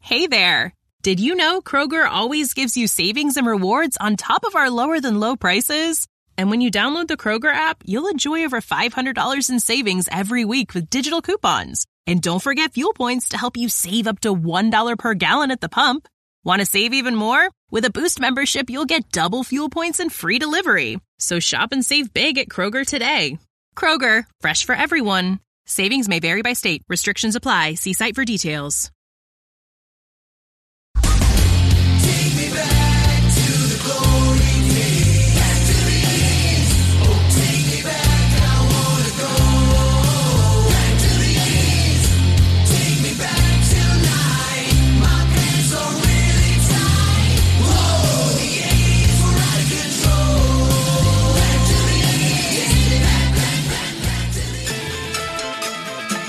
Hey there! Did you know Kroger always gives you savings and rewards on top of our lower-than-low prices? And when you download the Kroger app, you'll enjoy over $500 in savings every week with digital coupons. And don't forget fuel points to help you save up to $1 per gallon at the pump. Want to save even more? With a Boost membership, you'll get double fuel points and free delivery. So shop and save big at Kroger today. Kroger, fresh for everyone. Savings may vary by state. Restrictions apply. See site for details. Take me back to the glory days. Back to the years. Oh, take me back, I wanna go. Back to the years. Take me back tonight. My pants are really tight. Whoa, the 80s were out of control. Back to the years. Take me back, back to the years.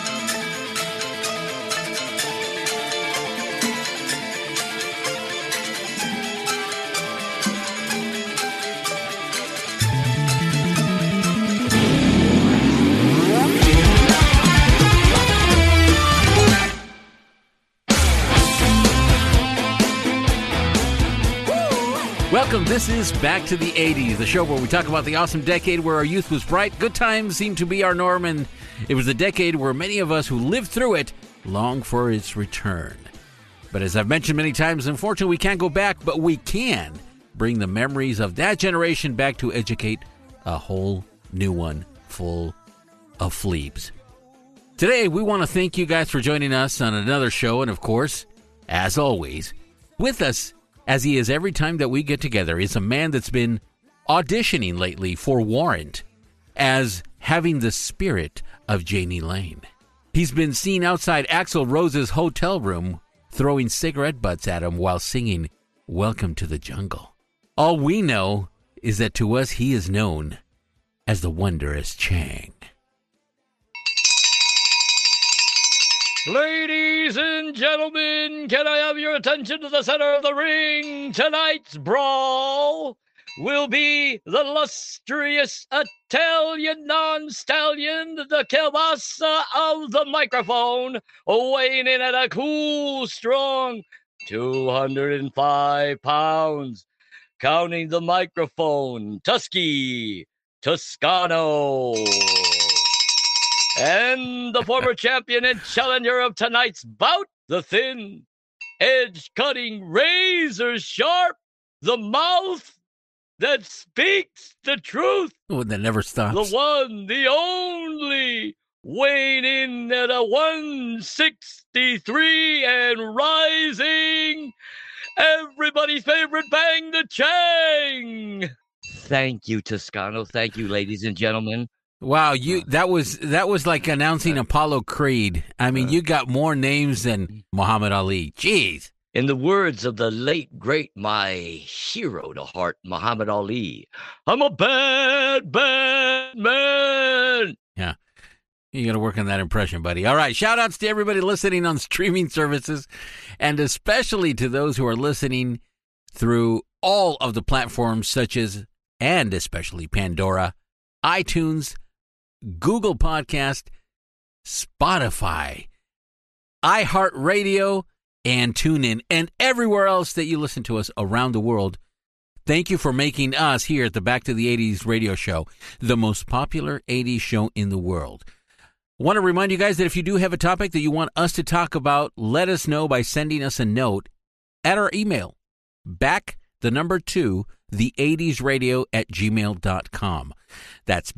Welcome. This is Back to the 80s, the show where we talk about the awesome decade where our youth was bright. Good times seemed to be our norm, and it was a decade where many of us who lived through it long for its return. But as I've mentioned many times, unfortunately, we can't go back, but we can bring the memories of that generation back to educate a whole new one full of fleebs. Today, we want to thank you guys for joining us on another show, and of course, as always, with us, as he is every time that we get together, is a man that's been auditioning lately for Warrant as having the spirit of Janie Lane. He's been seen outside Axl Rose's hotel room throwing cigarette butts at him while singing Welcome to the Jungle. All we know is that to us he is known as the Wondrous Chang. Ladies and gentlemen, can I have your attention to the center of the ring? Tonight's brawl will be the lustrous Italian non-stallion, the kielbasa of the microphone, weighing in at a cool, strong 205 pounds. Counting the microphone, Tusky Toscano. And the former champion and challenger of tonight's bout, the thin, edge-cutting, razor-sharp, the mouth that speaks the truth. Oh, that never stops. The one, the only, weighing in at a 163 and rising. Everybody's favorite Bang the Chang. Thank you, Toscano. Thank you, ladies and gentlemen. Wow, that was like announcing Apollo Creed. I mean, you got more names than Muhammad Ali. Jeez. In the words of the late, great, my hero to heart, Muhammad Ali, I'm a bad, bad man. Yeah. You got to work on that impression, buddy. All right. Shout outs to everybody listening on streaming services, and especially to those who are listening through all of the platforms such as, and especially Pandora, iTunes, Google Podcast, Spotify, iHeartRadio, and TuneIn, and everywhere else that you listen to us around the world. Thank you for making us here at the Back to the 80s radio show the most popular 80s show in the world. I want to remind you guys that if you do have a topic that you want us to talk about, let us know by sending us a note at our email, the80sradio@gmail.com. That's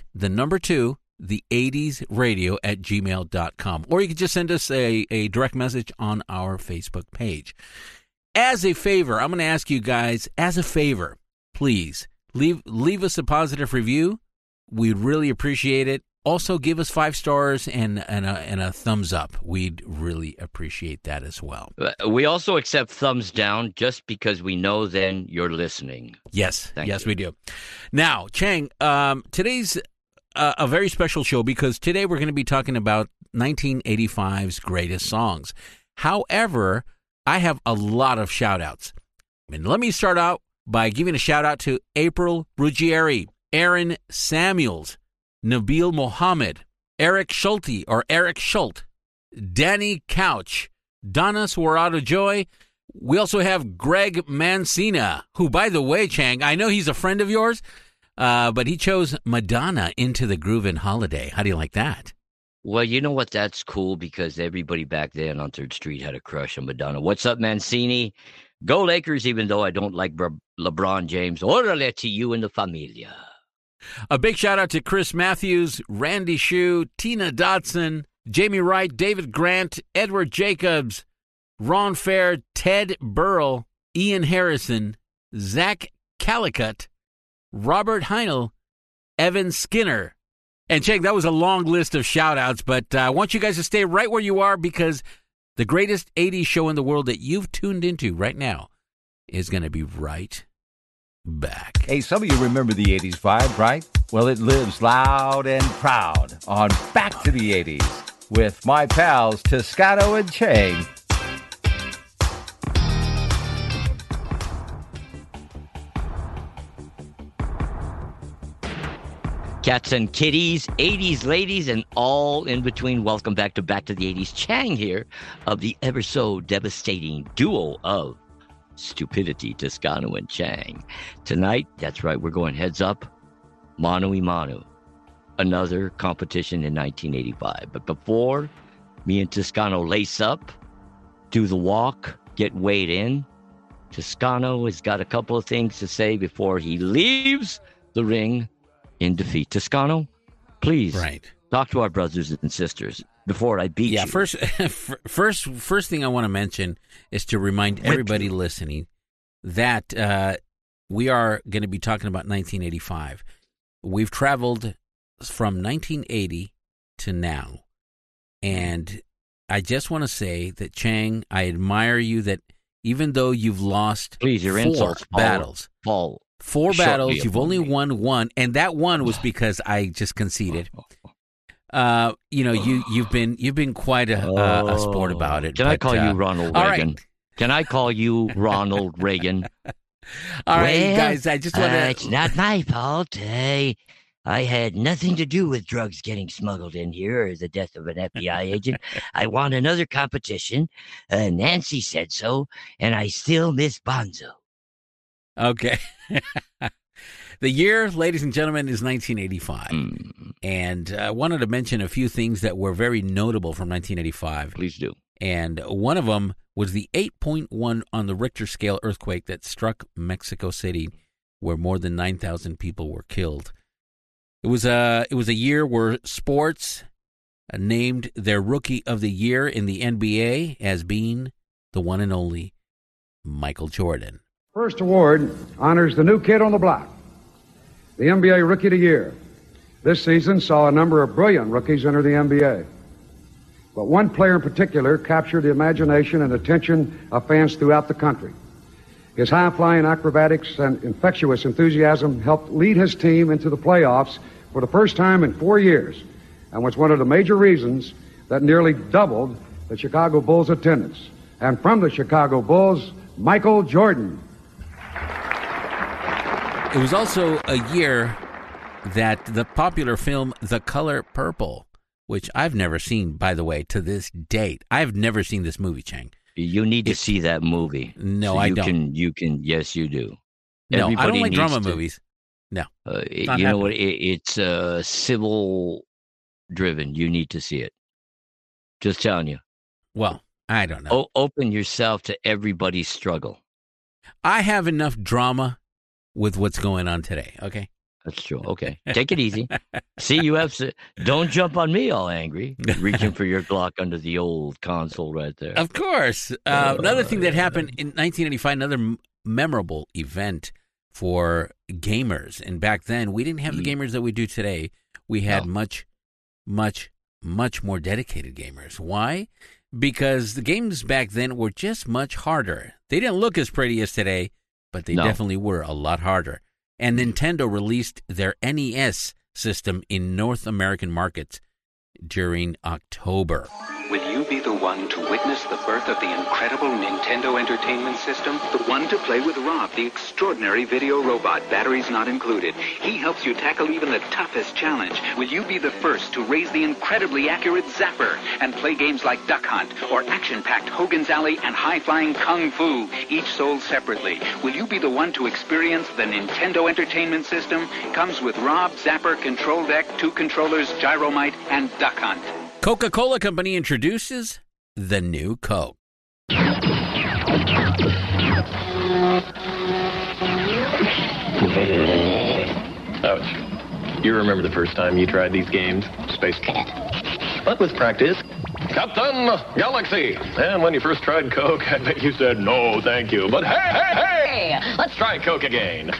the80sradio@gmail.com. Or you can just send us a direct message on our Facebook page. As a favor, I'm going to ask you guys, as a favor, please leave us a positive review. We'd really appreciate it. Also, give us 5 stars and a thumbs up. We'd really appreciate that as well. We also accept thumbs down just because we know then you're listening. Yes, Thank you. we do. Now, Chang, today's a very special show because today we're going to be talking about 1985's greatest songs. However, I have a lot of shout-outs. And let me start out by giving a shout-out to April Ruggieri, Aaron Samuels, Nabil Mohammed, Eric Schulte, Danny Couch, Donna Suarado Joy. We also have Greg Mancina, who, by the way, Chang, I know he's a friend of yours, but he chose Madonna Into the Groovin' Holiday. How do you like that? Well, you know what? That's cool because everybody back then on 3rd Street had a crush on Madonna. What's up, Mancini? Go Lakers, even though I don't like LeBron James. Orale to you and the familia. A big shout out to Chris Matthews, Randy Shue, Tina Dotson, Jamie Wright, David Grant, Edward Jacobs, Ron Fair, Ted Burrell, Ian Harrison, Zach Calicut, Robert Heinel, Evan Skinner. And Chang, that was a long list of shout-outs, but I want you guys to stay right where you are because the greatest 80s show in the world that you've tuned into right now is going to be right back. Hey, some of you remember the 80s vibe, right? Well, it lives loud and proud on Back to the 80s with my pals Toscano and Chang. Cats and kitties, 80s ladies, and all in between. Welcome back to the 80s. Chang here of the ever so devastating duo of stupidity, Toscano and Chang. Tonight, that's right, we're going heads up, mano y mano. Another competition in 1985. But before me and Toscano lace up, do the walk, get weighed in, Toscano has got a couple of things to say before he leaves the ring in defeat. Toscano, please talk to our brothers and sisters before I beat you. Yeah, first thing I want to mention is to remind everybody listening that we are going to be talking about 1985. We've traveled from 1980 to now, and I just want to say that, Chang, I admire you that even though you've lost four battles, you've only won one, and that one was because I just conceded. You've been quite a sport about it. Can I call you Ronald Reagan? Right. Can I call you Ronald Reagan? All right, guys, I just want to... It's not my fault. I had nothing to do with drugs getting smuggled in here or the death of an FBI agent. I won another competition. Nancy said so, and I still miss Bonzo. Okay. The year, ladies and gentlemen, is 1985. And I wanted to mention a few things that were very notable from 1985. Please do. And one of them was the 8.1 on the Richter scale earthquake that struck Mexico City, where more than 9,000 people were killed. It was a year where sports named their Rookie of the Year in the NBA as being the one and only Michael Jordan. First award honors the new kid on the block, the NBA Rookie of the Year. This season saw a number of brilliant rookies enter the NBA. But one player in particular captured the imagination and attention of fans throughout the country. His high-flying acrobatics and infectious enthusiasm helped lead his team into the playoffs for the first time in 4 years and was one of the major reasons that nearly doubled the Chicago Bulls' attendance. And from the Chicago Bulls, Michael Jordan. It was also a year that the popular film The Color Purple, which I've never seen, by the way, to this date. I've never seen this movie, Chang. You need to see that movie. No, so I don't. Yes, you do. No, Everybody I don't like drama needs movies. No. You know what? It's civil driven. You need to see it. Just telling you. Well, I don't know. Open yourself to everybody's struggle. I have enough drama with what's going on today, okay? That's true. Okay. Take it easy. See, you have to, don't jump on me all angry, reaching for your Glock under the old console right there. Of course. Another thing that happened in 1985, another memorable event for gamers. And back then, we didn't have the gamers that we do today. We had much more dedicated gamers. Why? Because the games back then were just much harder. They didn't look as pretty as today, but they definitely were a lot harder. And Nintendo released their NES system in North American markets during October. Will you be the one to witness the birth of the incredible Nintendo Entertainment System? The one to play with Rob, the extraordinary video robot, batteries not included. He helps you tackle even the toughest challenge. Will you be the first to raise the incredibly accurate Zapper and play games like Duck Hunt or action-packed Hogan's Alley and high-flying Kung Fu, each sold separately? Will you be the one to experience the Nintendo Entertainment System? Comes with Rob, Zapper, Control Deck, 2 controllers, Gyromite, and Duck Hunt. Coca-Cola Company introduces the new Coke. Ouch. You remember the first time you tried these games? Space Cat. But with practice, Captain Galaxy. And when you first tried Coke, I bet you said, no, thank you. But hey, let's try Coke again.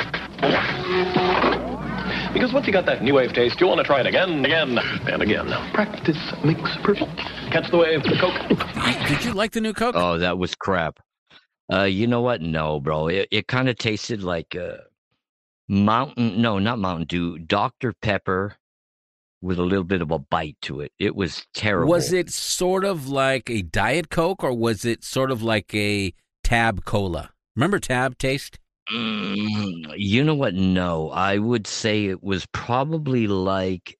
Because once you got that new wave taste, you want to try it again, again, and again. Practice makes perfect. Catch the wave, the Coke. Did you like the new Coke? Oh, that was crap. You know what? No, bro. It kind of tasted like not Mountain Dew, Dr. Pepper with a little bit of a bite to it. It was terrible. Was it sort of like a Diet Coke, or was it sort of like a Tab Cola? Remember Tab taste? You know what? No, I would say it was probably like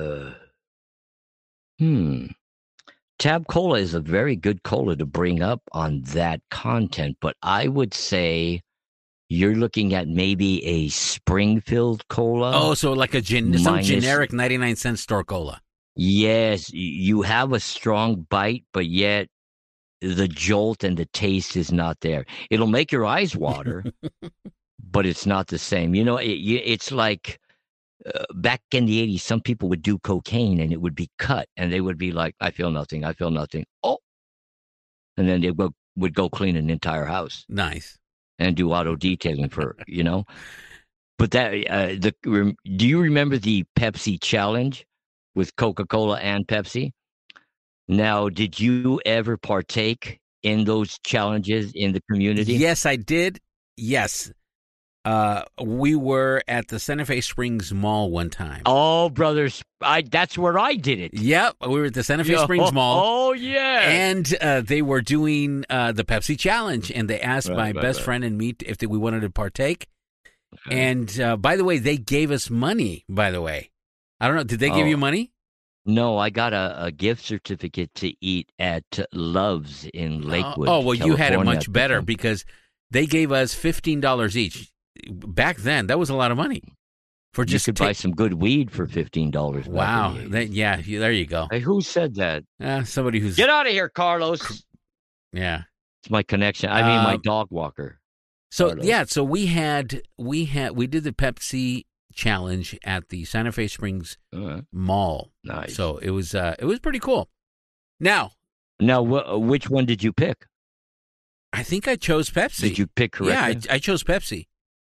Tab Cola is a very good cola to bring up on that content, but I would say you're looking at maybe a Springfield Cola. Oh, so like some generic 99-cent store cola. Yes, you have a strong bite, but yet the jolt and the taste is not there. It'll make your eyes water, but it's not the same. You know, it's like back in the 80s, some people would do cocaine and it would be cut and they would be like, I feel nothing. I feel nothing. Oh. And then they would go clean an entire house. Nice. And do auto detailing for, you know. But that, do you remember the Pepsi challenge with Coca-Cola and Pepsi? Now, did you ever partake in those challenges in the community? Yes, I did. Yes. We were at the Santa Fe Springs Mall one time. Oh, brothers, that's where I did it. Yep, we were at the Santa Fe Springs Mall. Oh, yeah. And they were doing the Pepsi Challenge, and they asked my best friend and me if we wanted to partake. Okay. And by the way, they gave us money, by the way. I don't know, did they give you money? No, I got a gift certificate to eat at Love's in Lakewood. Oh, well, California. You had it much better because they gave us $15 each. Back then, that was a lot of money. For just you could buy some good weed for $15. Wow. Yeah, there you go. Hey, who said that? Somebody who's... Get out of here, Carlos. Yeah. It's my connection. I mean, my dog walker. So, Carlos. Yeah, so we did the Pepsi challenge at the Santa Fe Springs Mall. Nice. So it was pretty cool. Now, which one did you pick? I think I chose Pepsi. Did you pick correctly? Yeah, I chose Pepsi.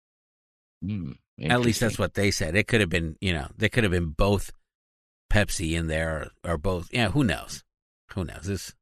At least that's what they said. It could have been, they could have been both Pepsi in there or both. Yeah, who knows? Who knows? This.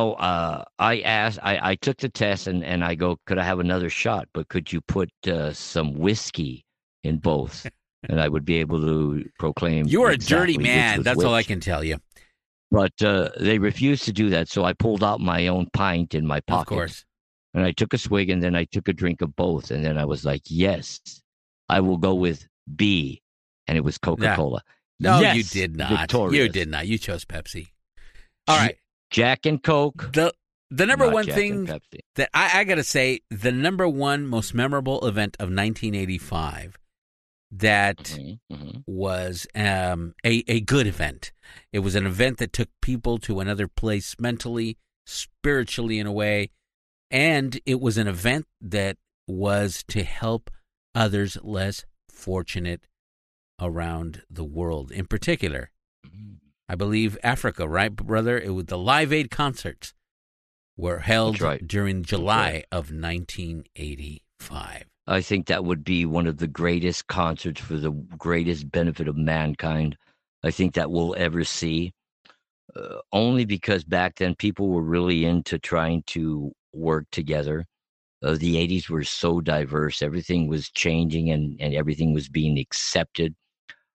I took the test and I go, could I have another shot? But could you put some whiskey in both? And I would be able to proclaim. You are a dirty man. That's all I can tell you. But they refused to do that, so I pulled out my own pint in my pocket. Of course. And I took a swig, and then I took a drink of both. And then I was like, yes, I will go with B. And it was Coca-Cola. No, yes, you did not. Victorious. You did not. You chose Pepsi. All right. Jack and Coke. The number one thing that I got to say, the number one most memorable event of 1985 that was a good event. It was an event that took people to another place mentally, spiritually in a way, and it was an event that was to help others less fortunate around the world. In particular, I believe Africa, right, brother? It was the Live Aid concerts were held during July of 1985. I think that would be one of the greatest concerts for the greatest benefit of mankind I think that we'll ever see. Only because back then people were really into trying to work together. The 80s were so diverse. Everything was changing and everything was being accepted.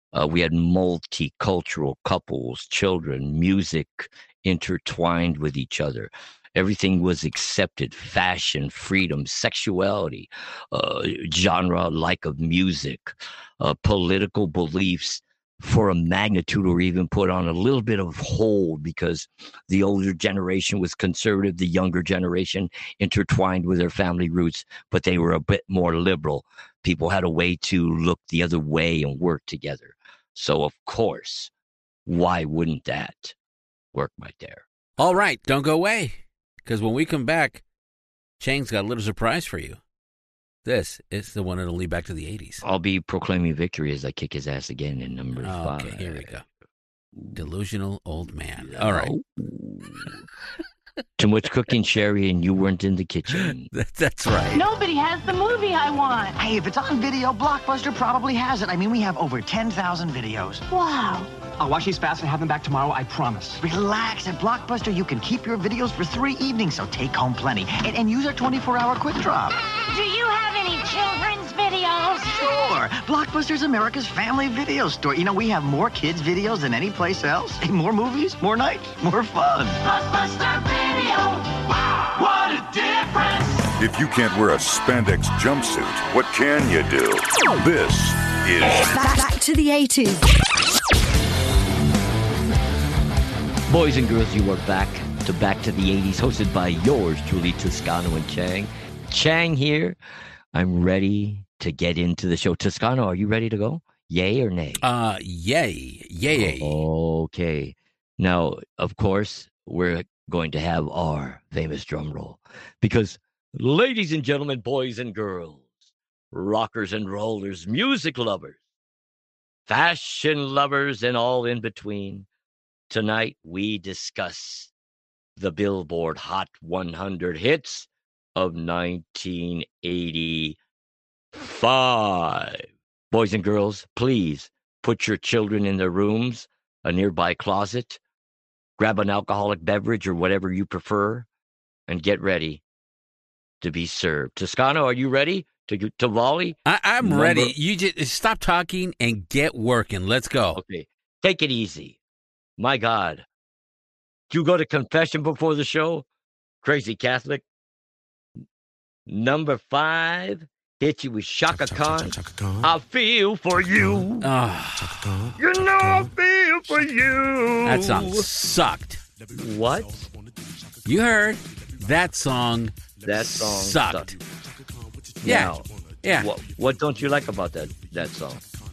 We had multicultural couples, children, music intertwined with each other. Everything was accepted: fashion, freedom, sexuality, genre alike of music, political beliefs for a magnitude, or even put on a little bit of hold because the older generation was conservative, the younger generation intertwined with their family roots, but they were a bit more liberal. People had a way to look the other way and work together. So, of course, why wouldn't that work right there? All right, don't go away, because when we come back, Chang's got a little surprise for you. This is the one that'll lead back to the 80s. I'll be proclaiming victory as I kick his ass again in number 5. Okay, here we go. Delusional old man. All right. Too much cooking, Sherry, and you weren't in the kitchen. That's right. Nobody has the movie I want. Hey, if it's on video, Blockbuster probably has it. I mean, we have over 10,000 videos. Wow. I'll watch these fast and have them back tomorrow, I promise. Relax. At Blockbuster, you can keep your videos for 3 evenings, so take home plenty. And use our 24-hour quick drop. Do you have any children's videos? Sure. Blockbuster's America's family video store. You know, we have more kids' videos than any place else. Hey, more movies, more nights, more fun. Blockbuster Video. Wow, what a difference. If you can't wear a spandex jumpsuit, what can you do? This is Back to the 80s. Boys and girls, you are back to the 80s, hosted by yours truly, Toscano and Chang. Chang here. I'm ready to get into the show. Toscano, are you ready to go? Yay or nay? Yay. Yay. Okay. Now, of course, we're going to have our famous drum roll. Because, ladies and gentlemen, boys and girls, rockers and rollers, music lovers, fashion lovers, and all in between, tonight we discuss the Billboard Hot 100 hits of 1985. Boys and girls, please put your children in their rooms, a nearby closet, grab an alcoholic beverage or whatever you prefer, and get ready to be served. Toscano, are you ready to volley? I'm ready. You just stop talking and get working. Let's go. Okay, take it easy. My God. Do you go to confession before the show? Crazy Catholic. Number 5, hit you with Shaka Khan. I feel for you. You know I feel for you. That song sucked. What? You heard that song. That song sucked. Yeah. Now, yeah. What don't you like about that song?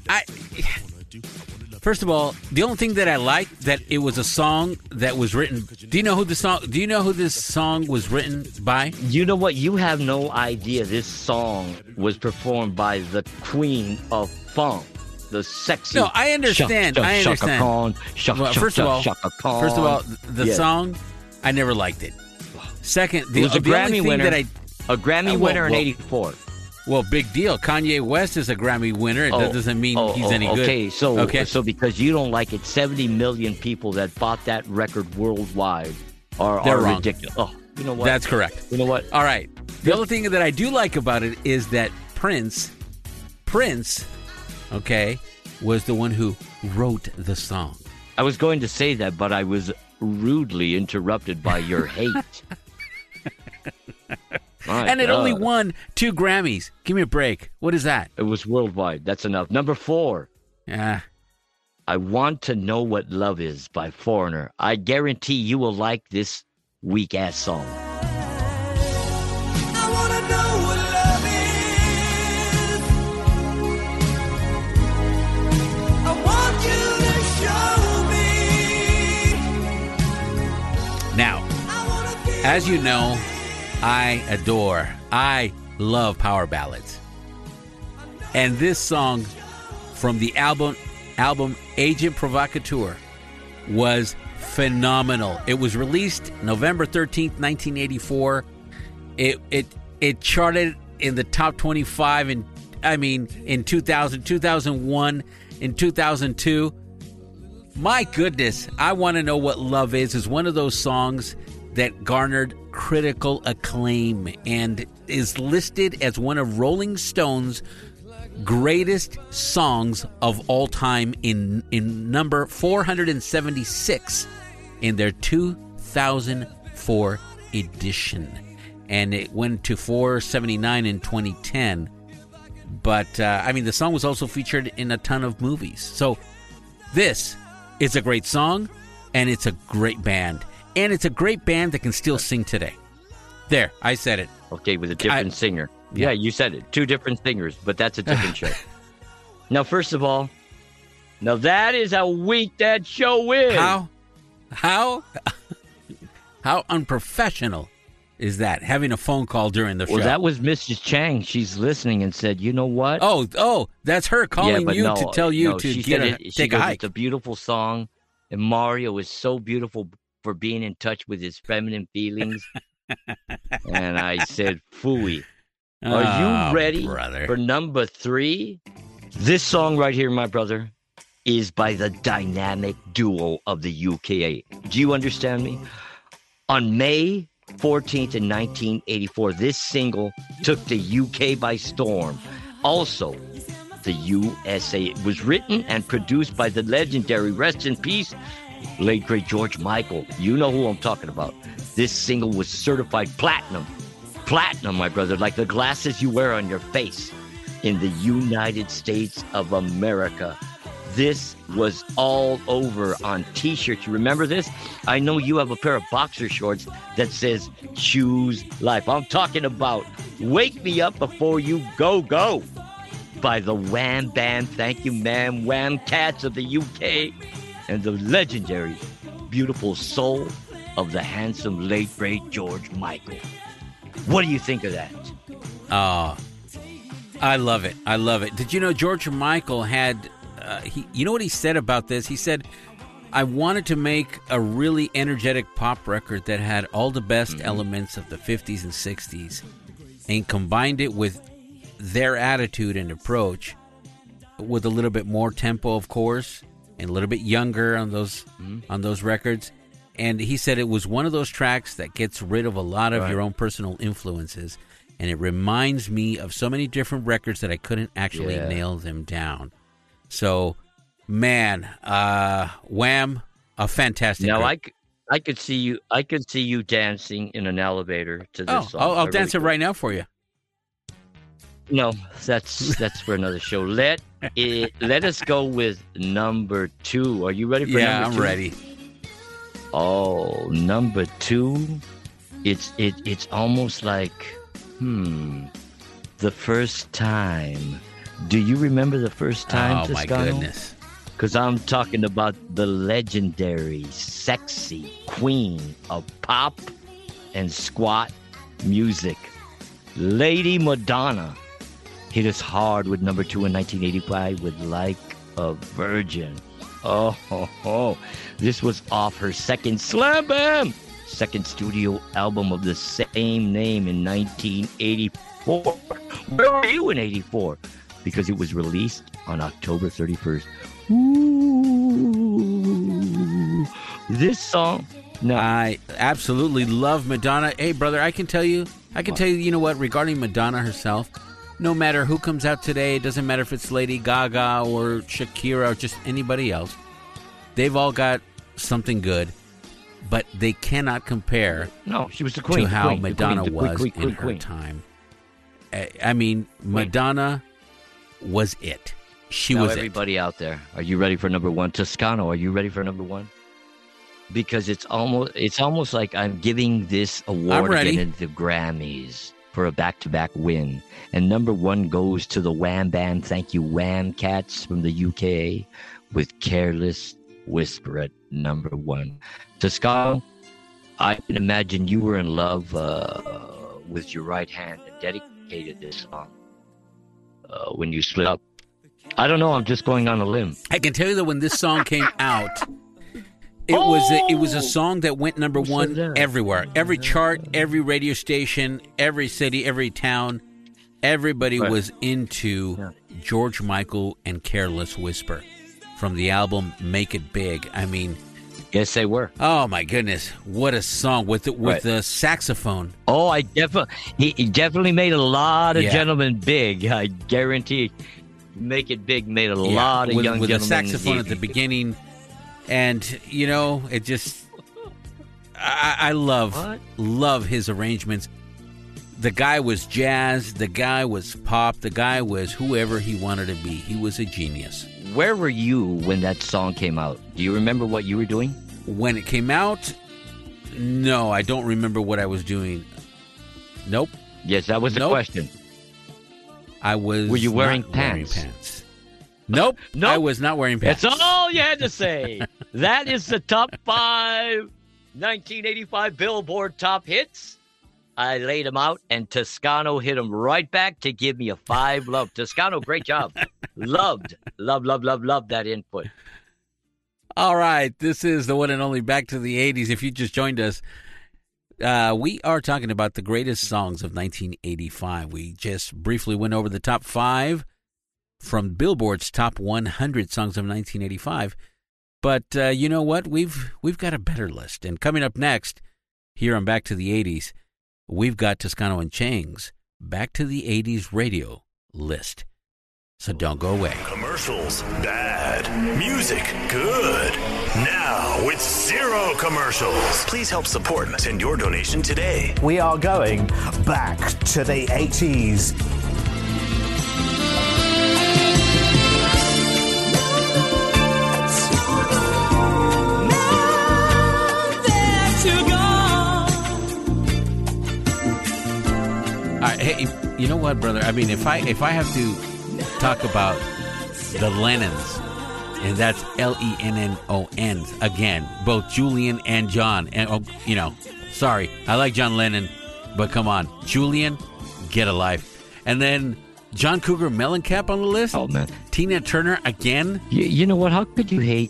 First of all, the only thing that I like that it was a song that was written. Do you know who this song was written by? You know what? You have no idea. This song was performed by the Queen of Funk, the sexy. No, I understand. I understand. First of all, the song, I never liked it. Second, it was a Grammy winner. A Grammy winner in '84. Well, big deal. Kanye West is a Grammy winner. That doesn't mean he's any good. Okay, so because you don't like it, 70 million people that bought that record worldwide are ridiculous. Oh, you know what? That's correct. You know what? All right. The other thing that I do like about it is that Prince, okay, was the one who wrote the song. I was going to say that, but I was rudely interrupted by your hate. And it only won 2 Grammys. Give me a break. What is that? It was worldwide. That's enough. Number 4. Yeah. I Want to Know What Love Is by Foreigner. I guarantee you will like this weak-ass song. I want to know what love is. I want you to show me. Now, as you know, I love power ballads. And this song from the album Agent Provocateur was phenomenal. It was released November 13th, 1984. It charted in the top 25 in 2000, 2001, in 2002. My goodness, I Want to Know What Love Is one of those songs that garnered critical acclaim and is listed as one of Rolling Stone's greatest songs of all time in number 476 in their 2004 edition. And it went to 479 in 2010. But, the song was also featured in a ton of movies. So this is a great song, and it's a great band. And it's a great band that can still sing today. There, I said it. Okay, with a different singer. Yeah, you said it. 2 different singers, but that's a different show. Now, first of all, now that is how weak that show is. How unprofessional is that? Having a phone call during the show. Well, that was Mrs. Chang. She's listening and said, "You know what? Oh, that's her calling to tell you to take a hike." It's a beautiful song, and Mario is so beautiful for being in touch with his feminine feelings. And I said, "Phooey." Are you ready for number 3? This song right here, my brother, is by the dynamic duo of the UKA. Do you understand me? On May 14th in 1984, this single took the UK by storm. Also, the USA. It was written and produced by the legendary, rest in peace, late great George Michael. You know who I'm talking about. This single was certified platinum. Platinum, my brother, like the glasses you wear on your face in the United States of America. This was all over on T-shirts. You remember this? I know you have a pair of boxer shorts that says "Choose Life." I'm talking about "Wake Me Up Before You Go Go" by the Wham Bam, thank you, ma'am, Wham Cats of the UK, and the legendary, beautiful soul of the handsome, late, great George Michael. What do you think of that? I love it. I love it. Did you know George Michael had... you know what he said about this? He said, "I wanted to make a really energetic pop record that had all the best elements of the 50s and 60s and combined it with their attitude and approach with a little bit more tempo, of course, and a little bit younger on those records." And he said it was one of those tracks that gets rid of a lot of your own personal influences, and it reminds me of so many different records that I couldn't actually nail them down. So, man, Wham, a fantastic. Now I could see you dancing in an elevator to this song. I'll dance it right now for you. No, that's for another show. Let us go with number 2. Are you ready for number 2? Yeah, I'm ready. Oh, number 2. It's almost like the first time. Do you remember the first time, Oh, my Toscano? goodness. Because I'm talking about the legendary, sexy queen of pop and squat music, Lady Madonna, hit us hard with number 2 in 1985 with "Like a Virgin." Oh. This was off her second Slam Bam! Second studio album of the same name in 1984. Where were you in 84? Because it was released on October 31st. Ooh. This song... No. I absolutely love Madonna. Hey, brother, I can tell you, you know what, regarding Madonna herself, no matter who comes out today, it doesn't matter if it's Lady Gaga or Shakira or just anybody else, they've all got something good, but they cannot compare she was the queen, to how Madonna was in her time. I mean, Madonna was it. She was everybody out there, are you ready for number 1? Toscano, are you ready for number 1? Because it's almost like I'm giving this award again at the Grammys for a back-to-back win. And number 1 goes to the Wham Band. Thank you, Wham Cats from the UK, with "Careless Whisper" at number 1. Toscano, I can imagine you were in love with your right hand and dedicated this song when you split up. I don't know. I'm just going on a limb. I can tell you that when this song came out, it was a song that went number 1 everywhere. Every chart, every radio station, every city, every town. Everybody was into George Michael and "Careless Whisper" from the album "Make It Big." I mean, yes, they were. Oh my goodness, what a song with the saxophone. Oh, he definitely made a lot of gentlemen big. I guarantee. Make It Big made a lot of young with gentlemen the saxophone at the beginning. And, you know, it just... I love his arrangements. The guy was jazz. The guy was pop. The guy was whoever he wanted to be. He was a genius. Where were you when that song came out? Do you remember what you were doing? When it came out, no, I don't remember what I was doing. Nope. Yes, that was the question. I was. Were you wearing not pants? Wearing pants. Nope. I was not wearing pants. That's all you had to say. That is the top 5 1985 Billboard top hits. I laid them out, and Toscano hit them right back to give me a 5 love. Toscano, great job. Love that input. All right, this is the one and only Back to the 80s. If you just joined us, we are talking about the greatest songs of 1985. We just briefly went over the top 5 from Billboard's top 100 songs of 1985. But you know what? We've got a better list. And coming up next, here on Back to the 80s, we've got Toscano and Chang's Back to the 80s radio list. So don't go away. Commercials, bad. Music, good. Now with 0 commercials. Please help support and send your donation today. We are going back to the 80s. Hey, you know what, brother? I mean, if I have to talk about the Lennons, and that's Lennons again, both Julian and John. And you know, sorry, I like John Lennon, but come on, Julian, get a life. And then John Cougar Mellencamp on the list. Oh man, Tina Turner again. You know what? How could you hate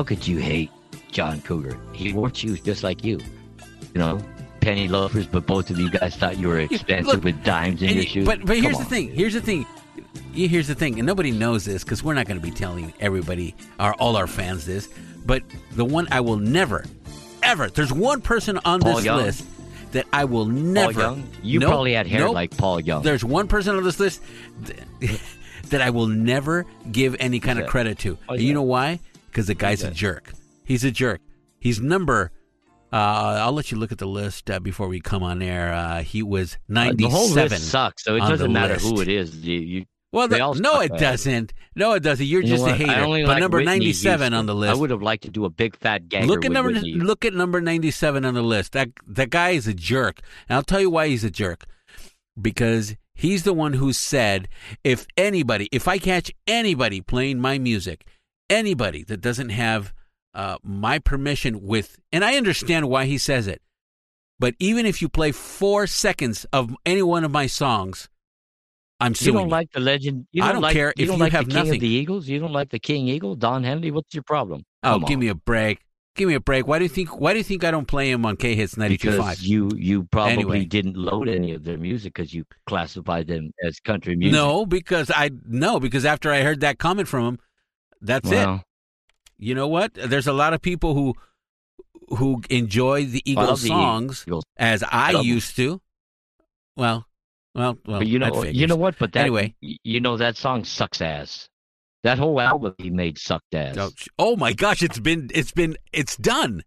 John Cougar? He wore shoes just like you. You know. Penny loafers, but both of you guys thought you were expensive with dimes in your shoes. But here's the thing. Here's the thing, and nobody knows this because we're not going to be telling everybody, all our fans this. But the one I will never, ever. There's one person on this list that I will never. Paul Young? You probably had hair like Paul Young. There's one person on this list that I will never give any kind of credit to. You know why? Because the guy's a jerk. He's a jerk. He's number. I'll let you look at the list before we come on air. He was 97. The whole list sucks, so it doesn't matter who it is. No, it doesn't. No, it doesn't. You're just a hater. But number 97 on the list. I would have liked to do a big fat gagger Look at number 97 on the list. That guy is a jerk. And I'll tell you why he's a jerk. Because he's the one who said, if I catch anybody playing my music, anybody that doesn't have my permission and I understand why he says it, but even if you play 4 seconds of any one of my songs, I'm suing you. You don't like the legend? I don't care if you like have the King nothing. Of the Eagles? You don't like the King Eagle, Don Henley? What's your problem? Give me a break. Give me a break. Why do you think I don't play him on K-Hits 92.5? Because you probably didn't load any of their music because you classified them as country music. No, because after I heard that comment from him, that's it. You know what? There's a lot of people who enjoy the Eagles songs as I used to. Well. But you know what? But anyway, you know that song sucks ass. That whole album he made sucked ass. Oh my gosh! It's done.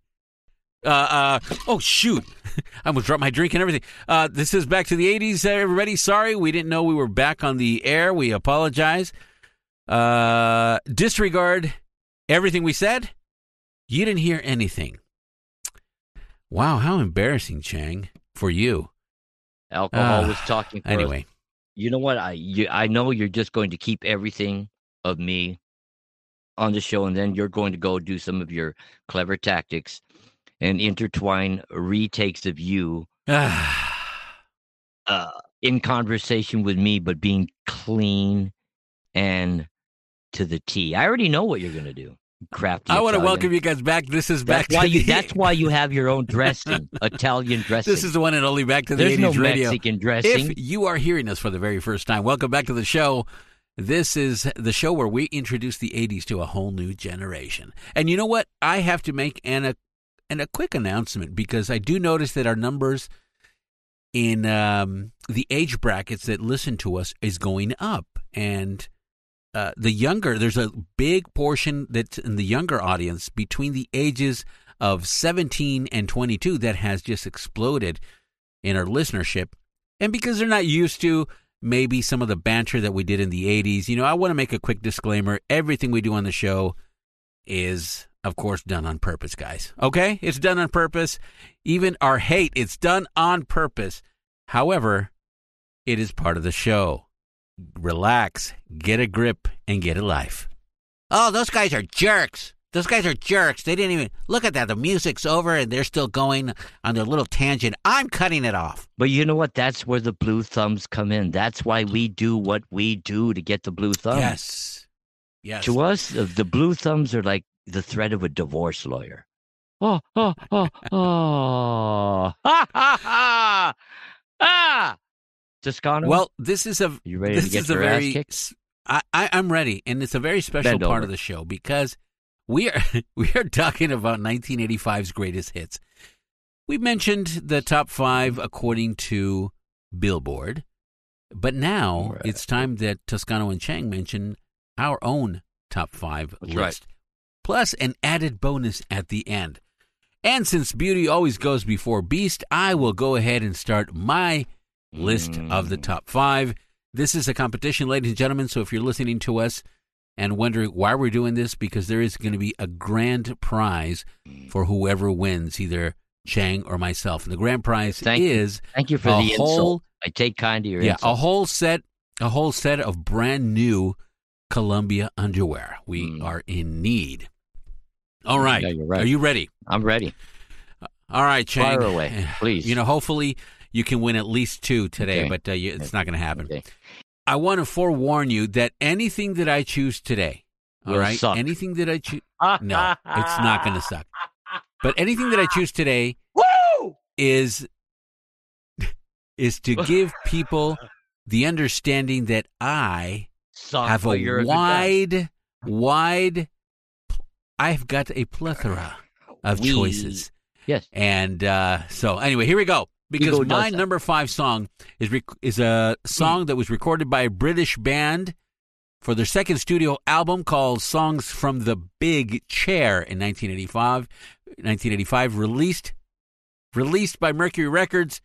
Oh shoot! I almost dropped my drink and everything. This is Back to the 80s, everybody. Sorry, we didn't know we were back on the air. We apologize. Disregard everything we said. You didn't hear anything. Wow, how embarrassing, Chang, for you. Alcohol was talking for anyway. Us. You know what? I know you're just going to keep everything of me on the show, and then you're going to go do some of your clever tactics and intertwine retakes of you in conversation with me, but being clean and to the T. I already know what you're going to do. Crafty I want to Italian. welcome you guys back. This is Back to the... That's why you have your own dressing, Italian dressing. This is the one and only Back to the 80s There's no radio. Mexican dressing. If you are hearing us for the very first time, welcome back to the show. This is the show where we introduce the 80s to a whole new generation. And you know what? I have to make a quick announcement because I do notice that our numbers in the age brackets that listen to us is going up. And there's a big portion that's in the younger audience between the ages of 17 and 22 that has just exploded in our listenership. And because they're not used to maybe some of the banter that we did in the 80s, I want to make a quick disclaimer. Everything we do on the show is, of course, done on purpose, guys. Okay? It's done on purpose. Even our hate, it's done on purpose. However, it is part of the show. Relax, get a grip, and get a life. Oh, those guys are jerks. Those guys are jerks. They didn't even look at that. The music's over and they're still going on their little tangent. I'm cutting it off. But you know what? That's where the blue thumbs come in. That's why we do what we do to get the blue thumbs. Yes. Yes. To us, the blue thumbs are like the threat of a divorce lawyer. Oh, oh, oh, oh. Ha, ha, ha. Ah! Toscano? Well, this is a you ready to get your ass kicked? I'm ready, and it's a very special part of the show because we are talking about 1985's greatest hits. We mentioned the top 5 according to Billboard, but now it's time that Toscano and Chang mention our own top 5 list, right. Plus an added bonus at the end. And since beauty always goes before beast, I will go ahead and start my list of the top 5. This is a competition, ladies and gentlemen, so if you're listening to us and wondering why we're doing this, because there is going to be a grand prize for whoever wins, either Chang or myself. And the grand prize Thank you for the insult. I take kind of your insult. A whole set of brand new Columbia underwear. We are in need. All right. Yeah, you're right. Are you ready? I'm ready. All right, Chang. Fire away, please. Hopefully you can win at least 2 today, but it's not going to happen. Okay. I want to forewarn you that anything that I choose today, all right, suck. anything that I choose, no, it's not going to suck. But anything that I choose today is to give people the understanding that I have I've got a plethora of choices. Yes. And so anyway, here we go. Because my number 5 song is a song that was recorded by a British band for their second studio album called Songs from the Big Chair in 1985, released by Mercury Records.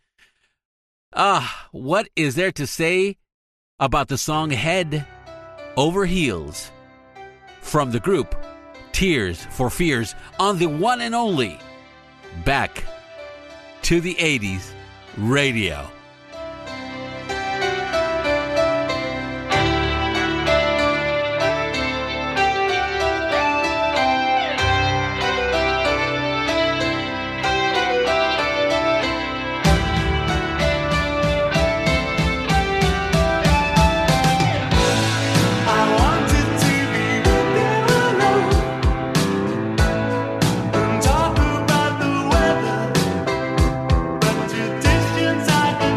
What is there to say about the song Head Over Heels from the group Tears for Fears on the one and only Back to the 80s radio. Talk about the weather, but traditions I can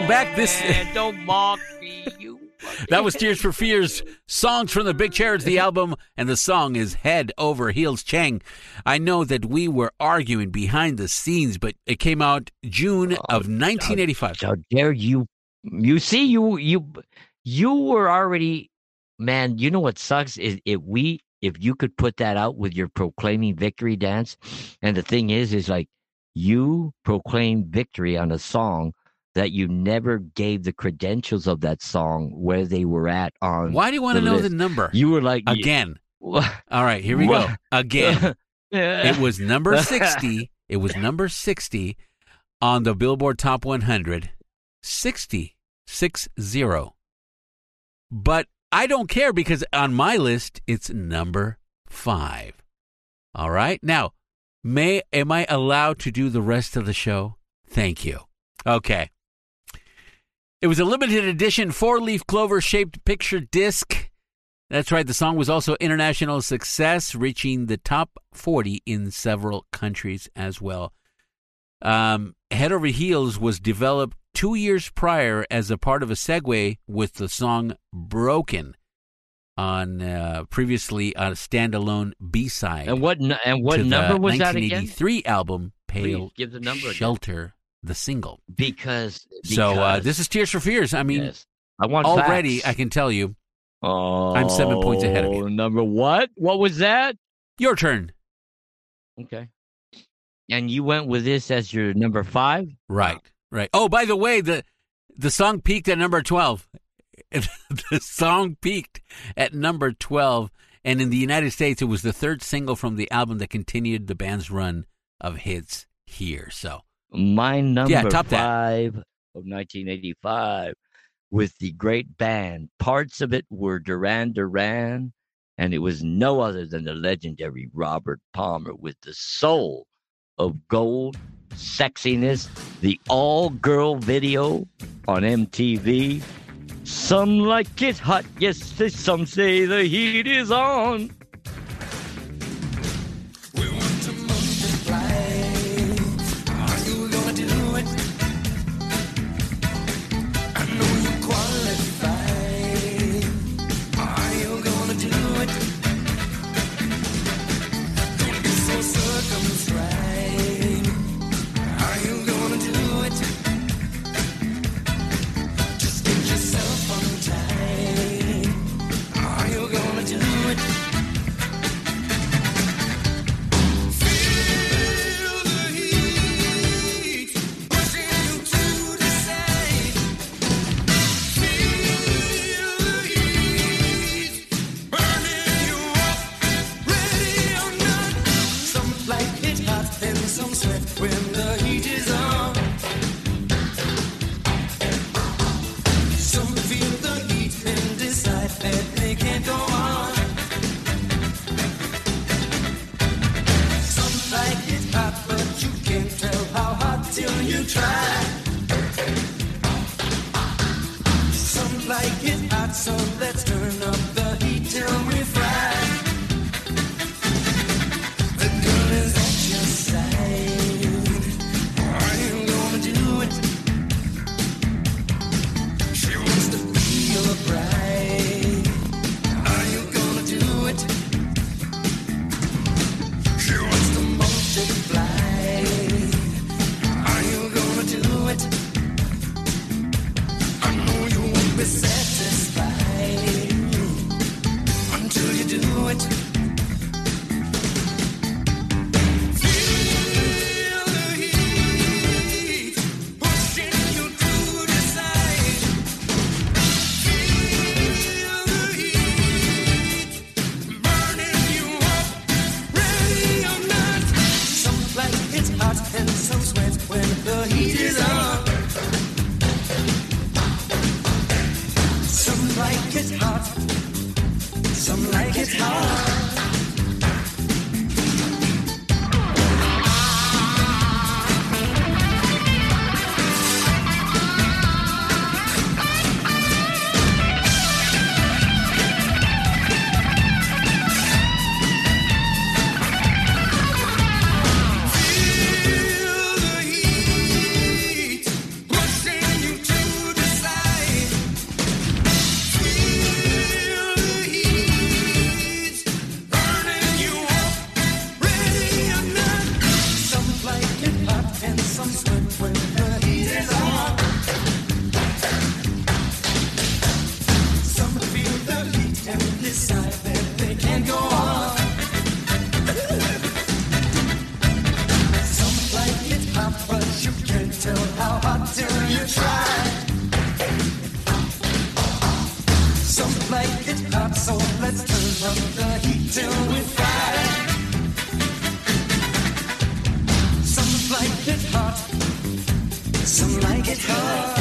back. Don't mock me, you. That was Tears for Fears, Songs from the Big Chair. It's the album, and the song is Head Over Heels. Chang, I know that we were arguing behind the scenes, but it came out June of 1985. How dare you? You see, you were already, man. You know what sucks is if you could put that out with your Proclaiming Victory dance, and the thing is like you proclaim victory on a song that you never gave the credentials of that song where they were at on. Why do you want to know list. the number? You were like again. All right, here we go. Again. It was number 60. It was number 60 on the Billboard Top 100. 60. But I don't care because on my list it's number 5. All right? Now, am I allowed to do the rest of the show? Thank you. Okay. It was a limited edition 4-leaf clover-shaped picture disc. That's right. The song was also international success, reaching the top 40 in several countries as well. Head Over Heels was developed 2 years prior as a part of a segue with the song Broken on previously a standalone B-side. And what number was that again? 1983 album Pale Please give the number Shelter. Again. The single. Because this is Tears for Fears. I mean, yes. I want already facts. I can tell you Oh, I'm 7 points ahead of you. Number what? What was that? Your turn. Okay. And you went with this as your number 5? Right. Oh, by the way, the song peaked at number 12. The song peaked at number 12, and in the United States, it was the third single from the album that continued the band's run of hits here. So my number top 5 of 1985 with the great band. Parts of it were Duran Duran, and it was no other than the legendary Robert Palmer with the soul of gold, sexiness, the all-girl video on MTV. Some like it hot, yes, some say the heat is on. So let's turn up the heat till we fry. The girl is at your side. Are you gonna do it? She wants to be your bride. Are you gonna do it? She wants to multiply. Are you gonna do it? I know you won't be satisfied until you do it. Feel the heat pushing you to decide. Feel the heat burning you up, ready or not. Some like it's hot and some sweat when the heat is on. Some like it hot, some like it hot. Feel the heat pushing you to like it hot, so let's turn up the heat till we fry. Some like it hot, some like it hot.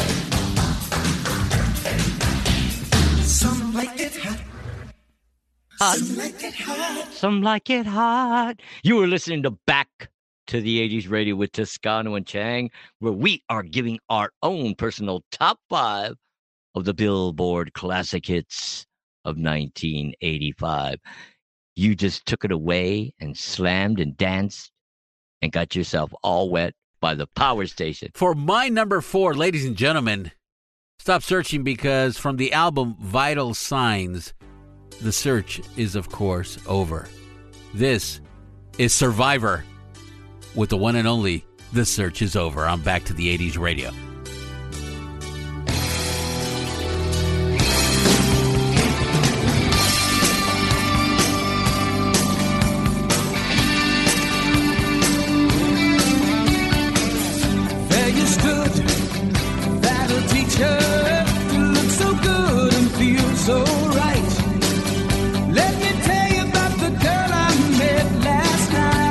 Some like it hot. Some like it hot. Some like it hot. You were listening to Back to the 80s Radio with Toscano and Chang, where we are giving our own personal top 5 of the Billboard Classic Hits of 1985. You just took it away and slammed and danced and got yourself all wet by the Power Station. For my number 4, ladies and gentlemen, stop searching, because from the album Vital Signs, the search is, of course, over. This is Survivor with the one and only The Search is Over on Back to the 80s Radio. There you stood, that'll teach her to look so good and feel so right. Let me tell you about the girl I met last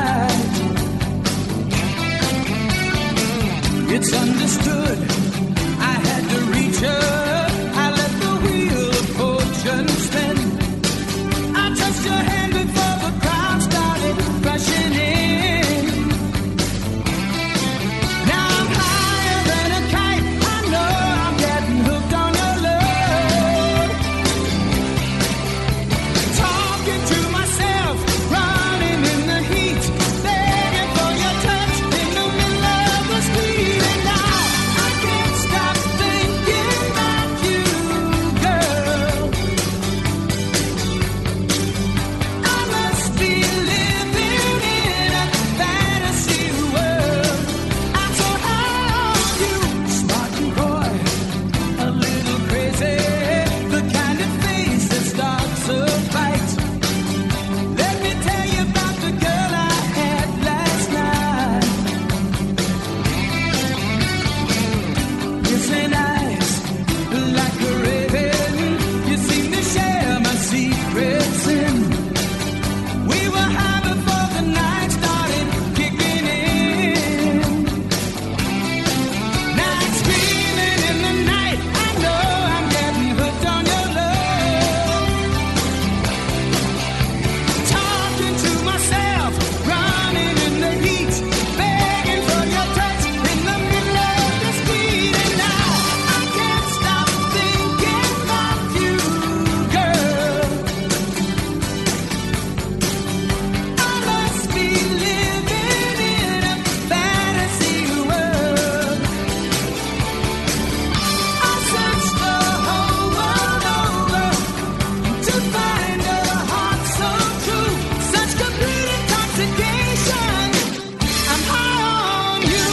night. It's understood, I had to reach her. I let the wheel of fortune spin. I touched her hand before the crowd started rushing in. Now I'm higher than a kite. I know I'm getting hooked on your love. Talking to myself, running in the heat, begging for your touch in the middle of the street. And now I can't stop thinking about you, girl. I must be living in a fantasy world. I'm so high on you, Spartan boy, a little crazy, the kind of face that starts a fight. Let me tell you about the girl I had last night. Missing eyes like a raven, you seem to share my secrets in. We were high before the night started kicking in. Now I'm screaming in the night. I know I'm getting hooked on your love. Talking to myself, running in the heat, begging for your touch in the middle of the street. And now I can't stop thinking about you, girl. I must be living in a fantasy world. I searched the whole world over to find a heart so true, such complete intoxication. I'm high on you.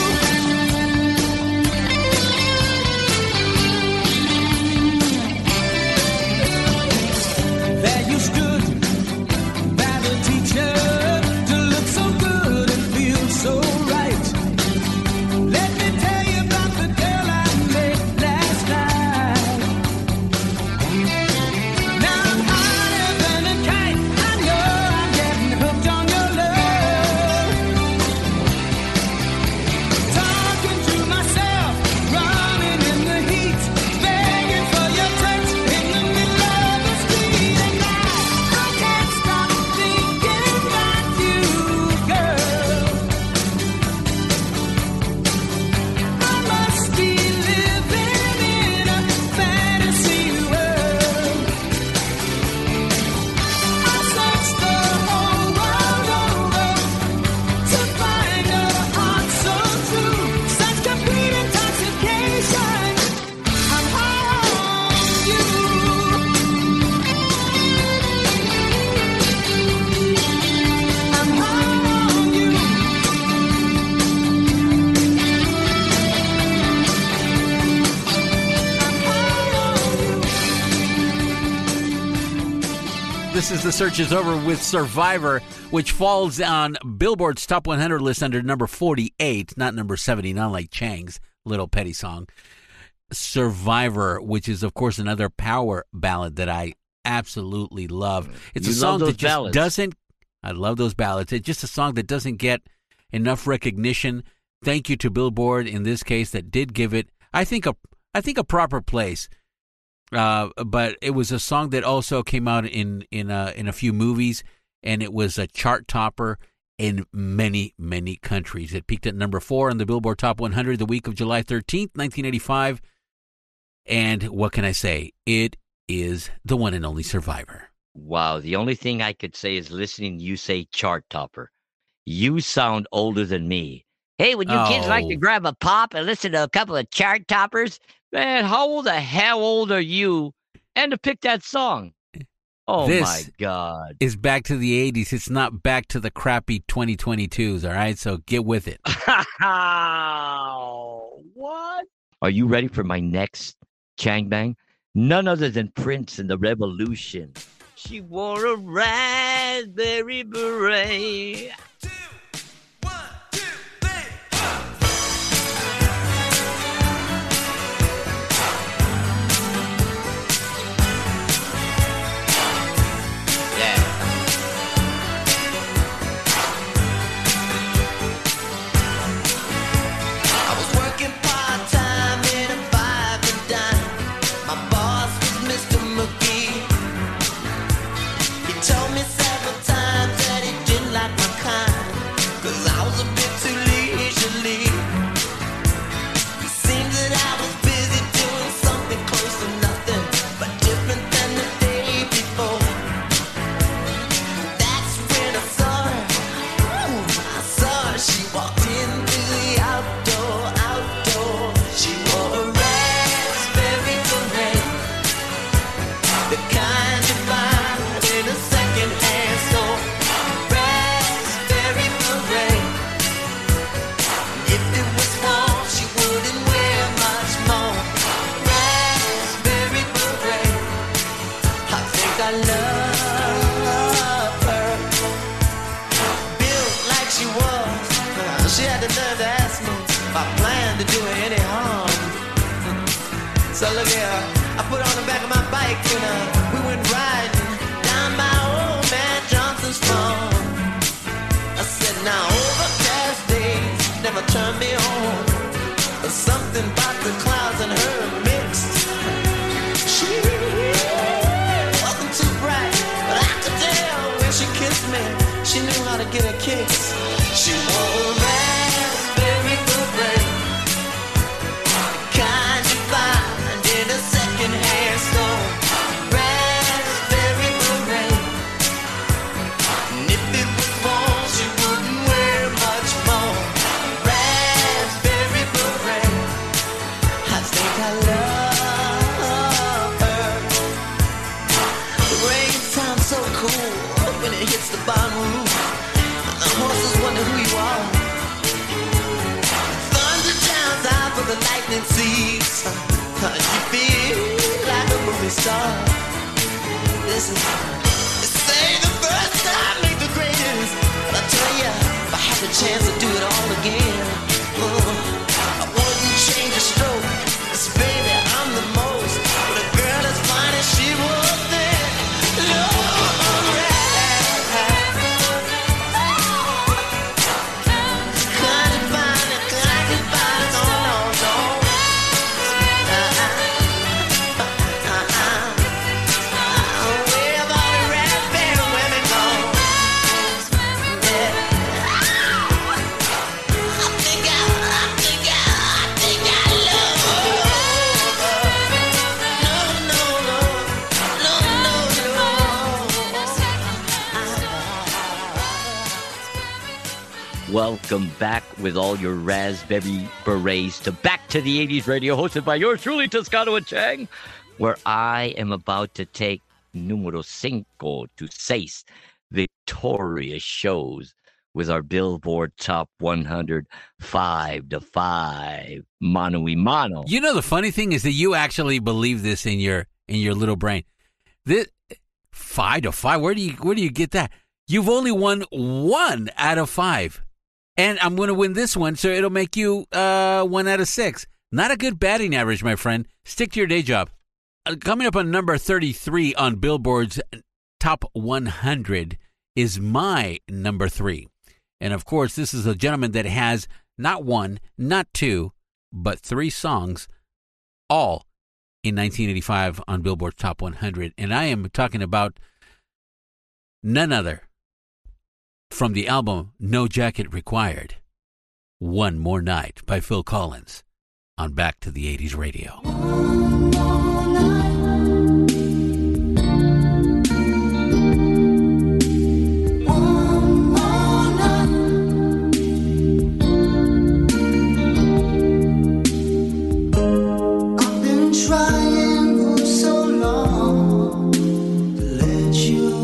There you stood, battle teacher, to look so good and feel so right. Let me tell you about the girl I met last night. Now I'm higher than a kite. I know I'm getting hooked on your love. Talking to myself, running in the heat, begging for your touch in the middle of the street. And now I can't stop thinking about you, girl. I must be living in a fantasy world. I searched the whole world over to find a heart so true, such complete intoxication. I'm high on you. I'm high on you. This is The Search is Over with Survivor, which falls on Billboard's Top 100 list under number 48, not number 79 like Chang's Little Petty song. Survivor, which is, of course, another power ballad that I absolutely love. It's a song that just doesn't, I love those ballads. It's just a song that doesn't get enough recognition. Thank you to Billboard, in this case, that did give it, I think, a proper place. But it was a song that also came out in a few movies, and it was a chart topper in many, many countries. It peaked at number 4 on the Billboard Top 100 the week of July 13th, 1985. And what can I say? It is the one and only Survivor. Wow. The only thing I could say is listening to you say chart topper. You sound older than me. Hey, would you kids like to grab a pop and listen to a couple of chart toppers? Man, how the hell old are you? And to pick that song. Oh, my God. Is back to the 80s. It's not back to the crappy 2022s, all right? So get with it. What? Are you ready for my next Chang Bang? None other than Prince and the Revolution. She wore a raspberry beret. So look here, I put on the back of my bike and we went riding down by old man Johnson's farm. I said, now overcast days never turn me on. But something about the clouds and her mixed. She wasn't too bright, but I could tell when she kissed me, she knew how to get a kiss. She wore a raspberry beret. The lightning sees, you feel like a movie star. Listen, they say the first time make the greatest. But I tell you, if I had the chance to do it all again, I wouldn't change a stroke. 'Cause baby, I'm the most. But a girl as fine as she was then, Welcome back with all your raspberry berets to Back to the 80s Radio, hosted by yours truly, Toscano and Chang, where I am about to take número 5 to 6 victorious shows with our Billboard Top 100 5 to 5 mano y mano. You know, the funny thing is that you actually believe this in your little brain. This 5 to 5. Where do you get that? You've only won 1 out of 5. And I'm going to win this one, so it'll make you 1 out of 6. Not a good batting average, my friend. Stick to your day job. Coming up on number 33 on Billboard's Top 100 is my number 3. And, of course, this is a gentleman that has not one, not two, but 3 songs, all in 1985 on Billboard's Top 100. And I am talking about none other from the album No Jacket Required, One More Night by Phil Collins on Back to the 80s Radio. Trying for so long to let you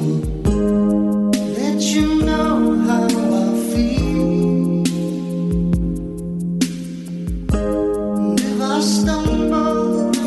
know how I feel. And if I stumble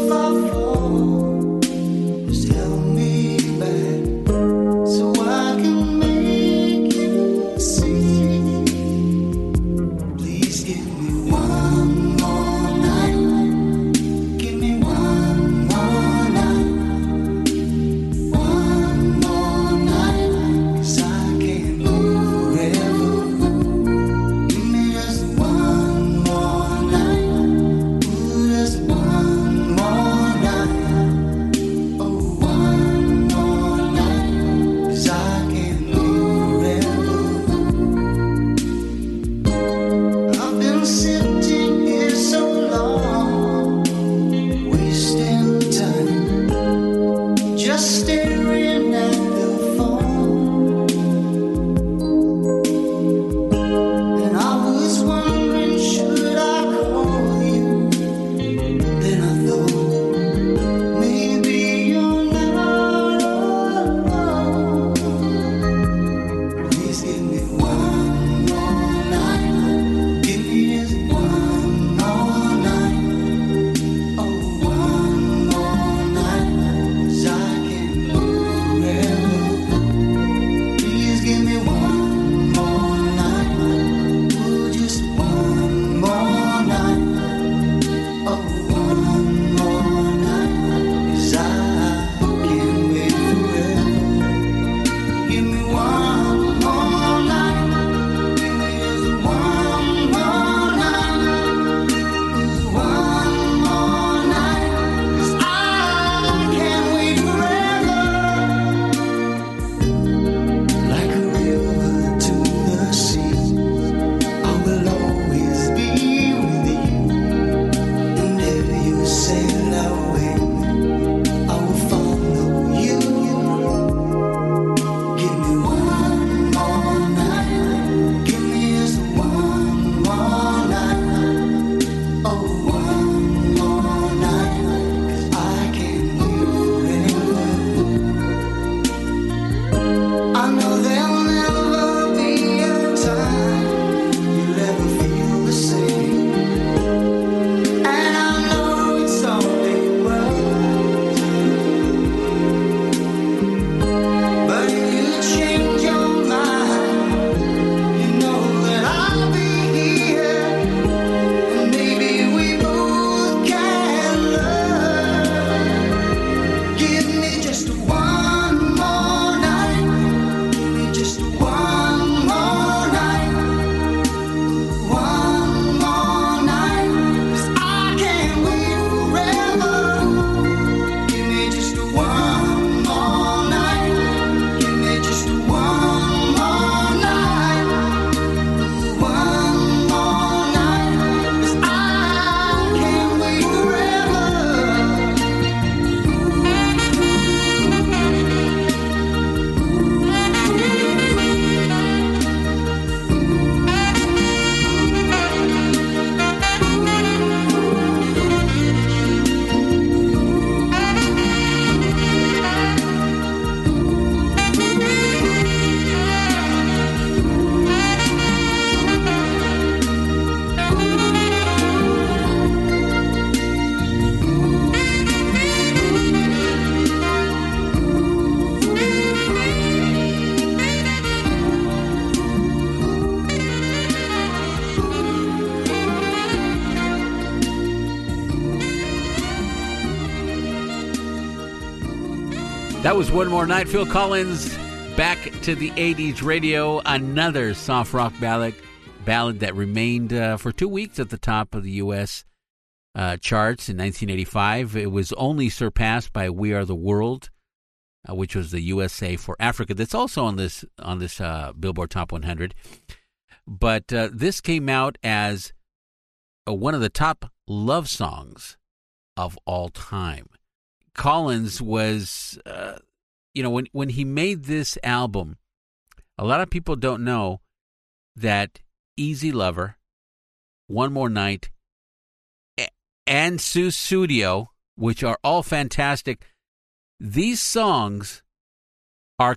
That was One More Night. Phil Collins, Back to the 80s Radio. Another soft rock ballad that remained for 2 weeks at the top of the U.S. Charts in 1985. It was only surpassed by We Are the World, which was the USA for Africa. That's also on this Billboard Top 100. But this came out as one of the top love songs of all time. Collins was, when he made this album, a lot of people don't know that Easy Lover, One More Night, and Sussudio, which are all fantastic, these songs are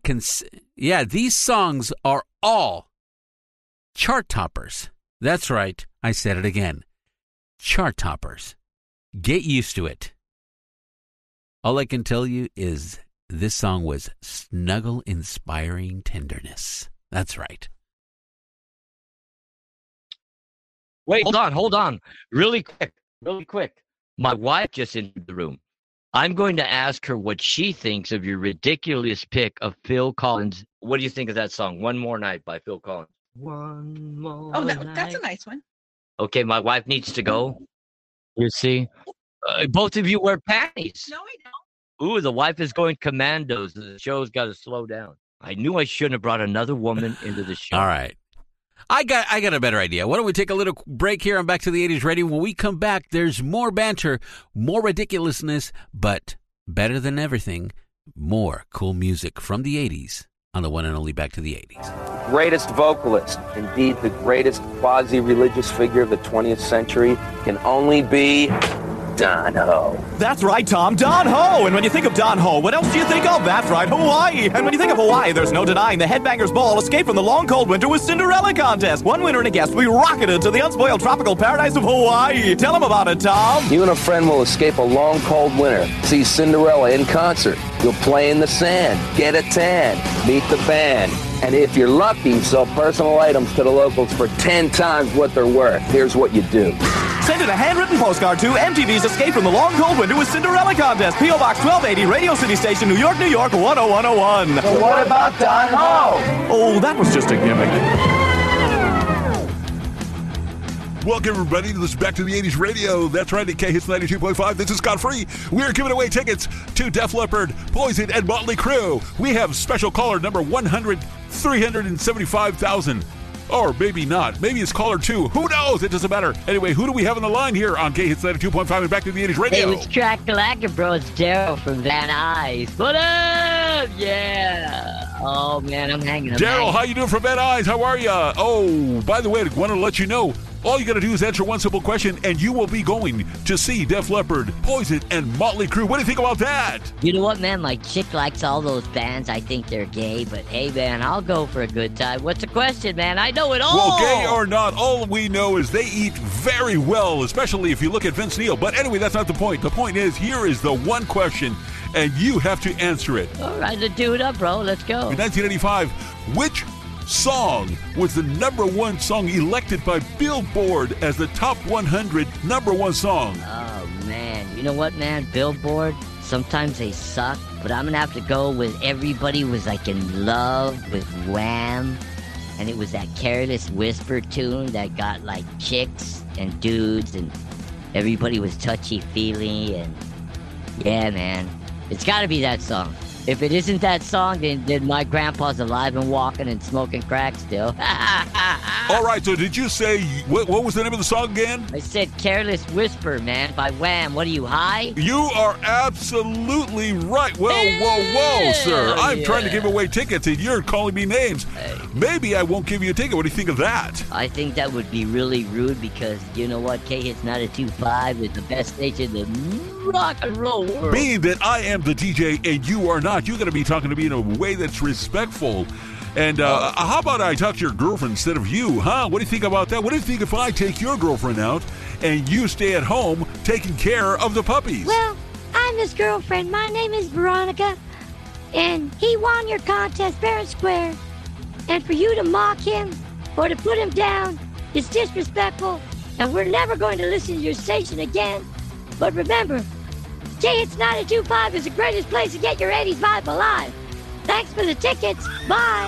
all chart toppers. That's right, I said it again. Chart toppers. Get used to it. All I can tell you is this song was snuggle-inspiring tenderness. That's right. Wait, hold on. Really quick. My wife just entered the room. I'm going to ask her what she thinks of your ridiculous pick of Phil Collins. What do you think of that song, One More Night by Phil Collins? One more that's a nice one. Okay, my wife needs to go. You see? Both of you wear panties. No, I don't. Ooh, the wife is going commandos. The show's got to slow down. I knew I shouldn't have brought another woman into the show. All right. I got a better idea. Why don't we take a little break here on Back to the 80s Radio? When we come back, there's more banter, more ridiculousness, but better than everything, more cool music from the 80s on the one and only Back to the 80s. Greatest vocalist, indeed the greatest quasi-religious figure of the 20th century, can only be Don Ho. That's right, Tom. Don Ho. And when you think of Don Ho, what else do you think of? That's right, Hawaii. And when you think of Hawaii, there's no denying the Headbangers Ball escaped from the long, cold winter with Cinderella contest. One winner and a guest, we rocketed to the unspoiled tropical paradise of Hawaii. Tell them about it, Tom. You and a friend will escape a long, cold winter. See Cinderella in concert. You'll play in the sand, get a tan, meet the band. And if you're lucky, sell personal items to the locals for 10 times what they're worth. Here's what you do. Send in a handwritten postcard to MTV's Escape from the Long Cold Winter with Cinderella contest. P.O. Box 1280, Radio City Station, New York, New York, 10101. So what about Don Ho? Oh, that was just a gimmick. Welcome, everybody, to this Back to the 80s Radio. That's right, at K-Hits 92.5. This is Scott Free. We're giving away tickets to Def Leppard, Poison, and Motley Crue. We have special caller number 375,000. Or maybe not. Maybe it's caller 2. Who knows? It doesn't matter. Anyway, who do we have on the line here on K-Hits 92.5 and Back to the 80s Radio? Hey, it's Track-a-Lacka, bro. It's Daryl from Van Nuys. What up? Yeah. Oh, man, I'm hanging. Daryl, how you doing from Van Nuys? How are you? Oh, by the way, I wanted to let you know, all you got to do is answer one simple question, and you will be going to see Def Leppard, Poison, and Motley Crue. What do you think about that? You know what, man? My chick likes all those bands. I think they're gay, but hey, man, I'll go for a good time. What's the question, man? I know it all. Well, gay or not, all we know is they eat very well, especially if you look at Vince Neil. But anyway, that's not the point. The point is, here is the one question, and you have to answer it. All right, let's do it up, bro. Let's go. In 1985, which song was the number one song elected by Billboard as the top 100 number one song? Oh, man. You know what, man? Billboard, sometimes they suck, but I'm going to have to go with Everybody Was Like in Love with Wham. And it was that Careless Whisper tune that got like chicks and dudes and everybody was touchy-feely. And yeah, man, it's got to be that song. If it isn't that song, then my grandpa's alive and walking and smoking crack still. All right, so did you say, what was the name of the song again? I said Careless Whisper, man, by Wham. What are you, high? You are absolutely right. Whoa, sir. I'm trying to give away tickets, and you're calling me names. Maybe I won't give you a ticket. What do you think of that? I think that would be really rude because, you know what, K-Hits 92.5 is the best station in the rock and roll world. Being that I am the DJ and you are not, you're going to be talking to me in a way that's respectful. And how about I talk to your girlfriend instead of you, huh? What do you think about that? What do you think if I take your girlfriend out and you stay at home taking care of the puppies? Well, I'm his girlfriend. My name is Veronica. And he won your contest fair and square. And for you to mock him or to put him down is disrespectful. And we're never going to listen to your station again. But remember, Gee, it's 92.5 is the greatest place to get your 80s vibe alive. Thanks for the tickets. Bye.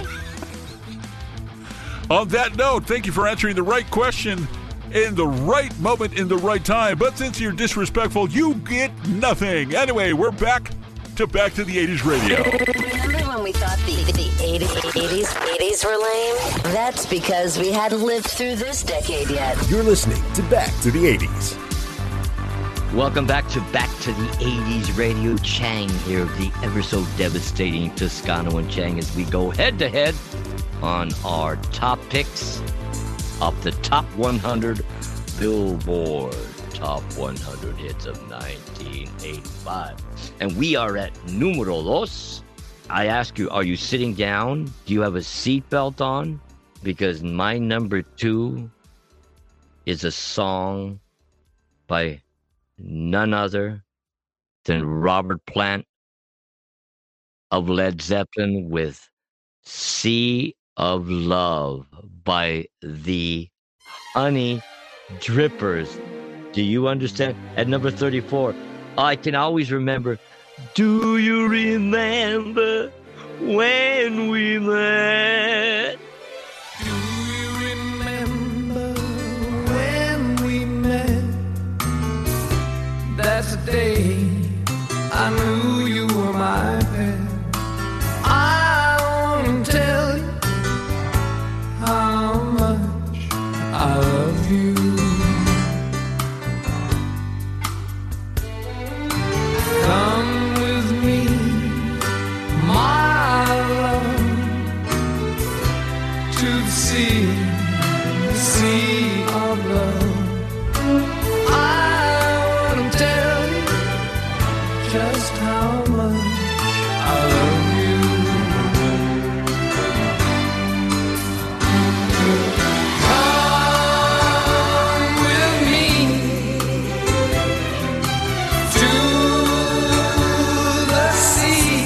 On that note, thank you for answering the right question in the right moment in the right time. But since you're disrespectful, you get nothing. Anyway, we're back to the 80s radio. Remember when we thought the 80s were lame? That's because we hadn't lived through this decade yet. You're listening to Back to the 80s. Welcome back to the 80s Radio. Chang here, the ever so devastating Toscano and Chang, as we go head to head on our top picks of the top 100 Billboard Top 100 Hits of 1985. And we are at numero dos. I ask you, are you sitting down? Do you have a seatbelt on? Because my number 2 is a song by none other than Robert Plant of Led Zeppelin with Sea of Love by the Honey Drippers. Do you understand? At number 34, I can always remember, do you remember when we met? Do you remember when we met? That's the day I knew you were my pet. I want to tell you how much I love you. Come with me, my love, to the sea of love. I want to tell you just how much I love you. Come with me to the sea.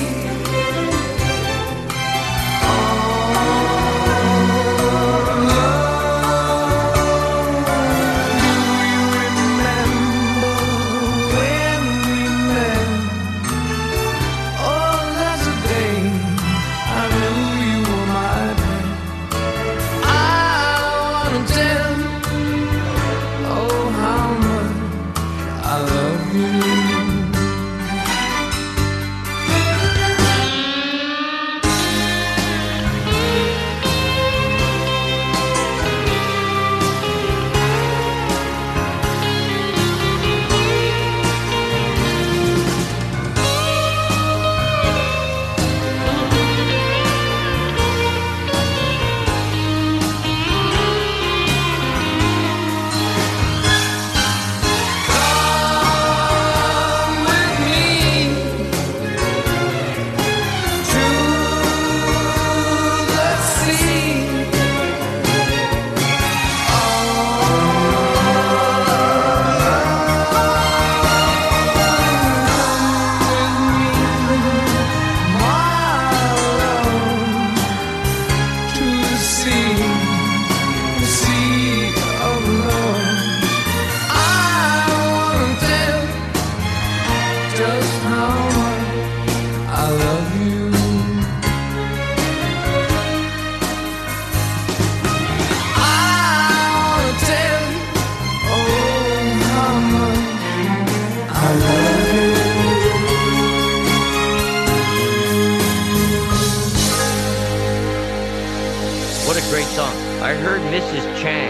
I heard Mrs.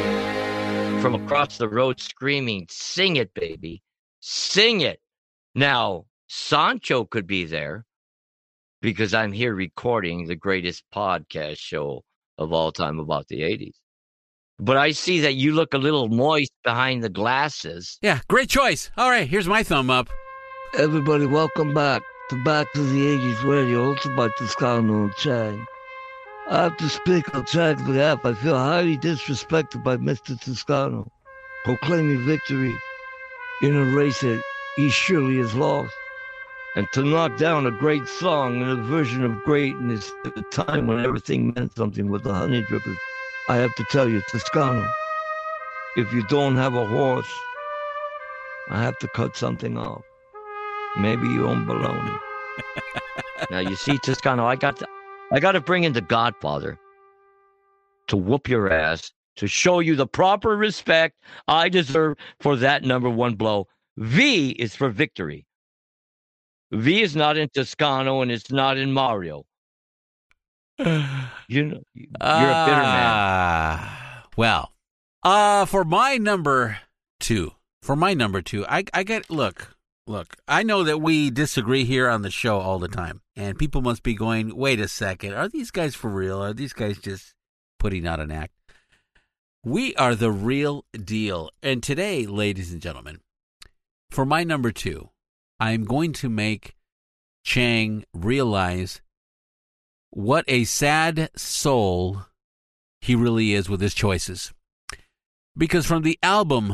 Chang from across the road screaming, "Sing it, baby. Sing it." Now, Sancho could be there because I'm here recording the greatest podcast show of all time about the 80s. But I see that you look a little moist behind the glasses. Yeah, great choice. All right, here's my thumb up. Everybody, welcome back to the 80s Radio, hosted by Toscano and Chang. I have to speak on Chang's behalf. I feel highly disrespected by Mr. Toscano, proclaiming victory in a race that he surely has lost. And to knock down a great song and a version of greatness at a time when everything meant something with the Honey Drippers, I have to tell you, Toscano, if you don't have a horse, I have to cut something off. Maybe you own baloney. Now, you see, Toscano, I got to bring in the Godfather to whoop your ass, to show you the proper respect I deserve for that number one blow. V is for victory. V is not in Toscano, and it's not in Mario. You're a bitter man. Well, for my number two, I get, look, I know that we disagree here on the show all the time, and people must be going, wait a second, are these guys for real? Are these guys just putting out an act? We are the real deal. And today, ladies and gentlemen, for my number two, I'm going to make Chang realize what a sad soul he really is with his choices. Because from the album,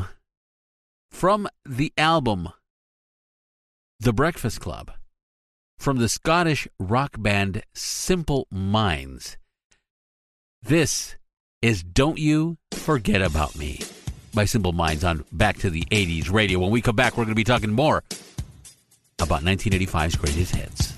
The Breakfast Club, from the Scottish rock band Simple Minds, this is Don't You Forget About Me by Simple Minds on Back to the 80s Radio. When we come back, we're going to be talking more about 1985's greatest hits.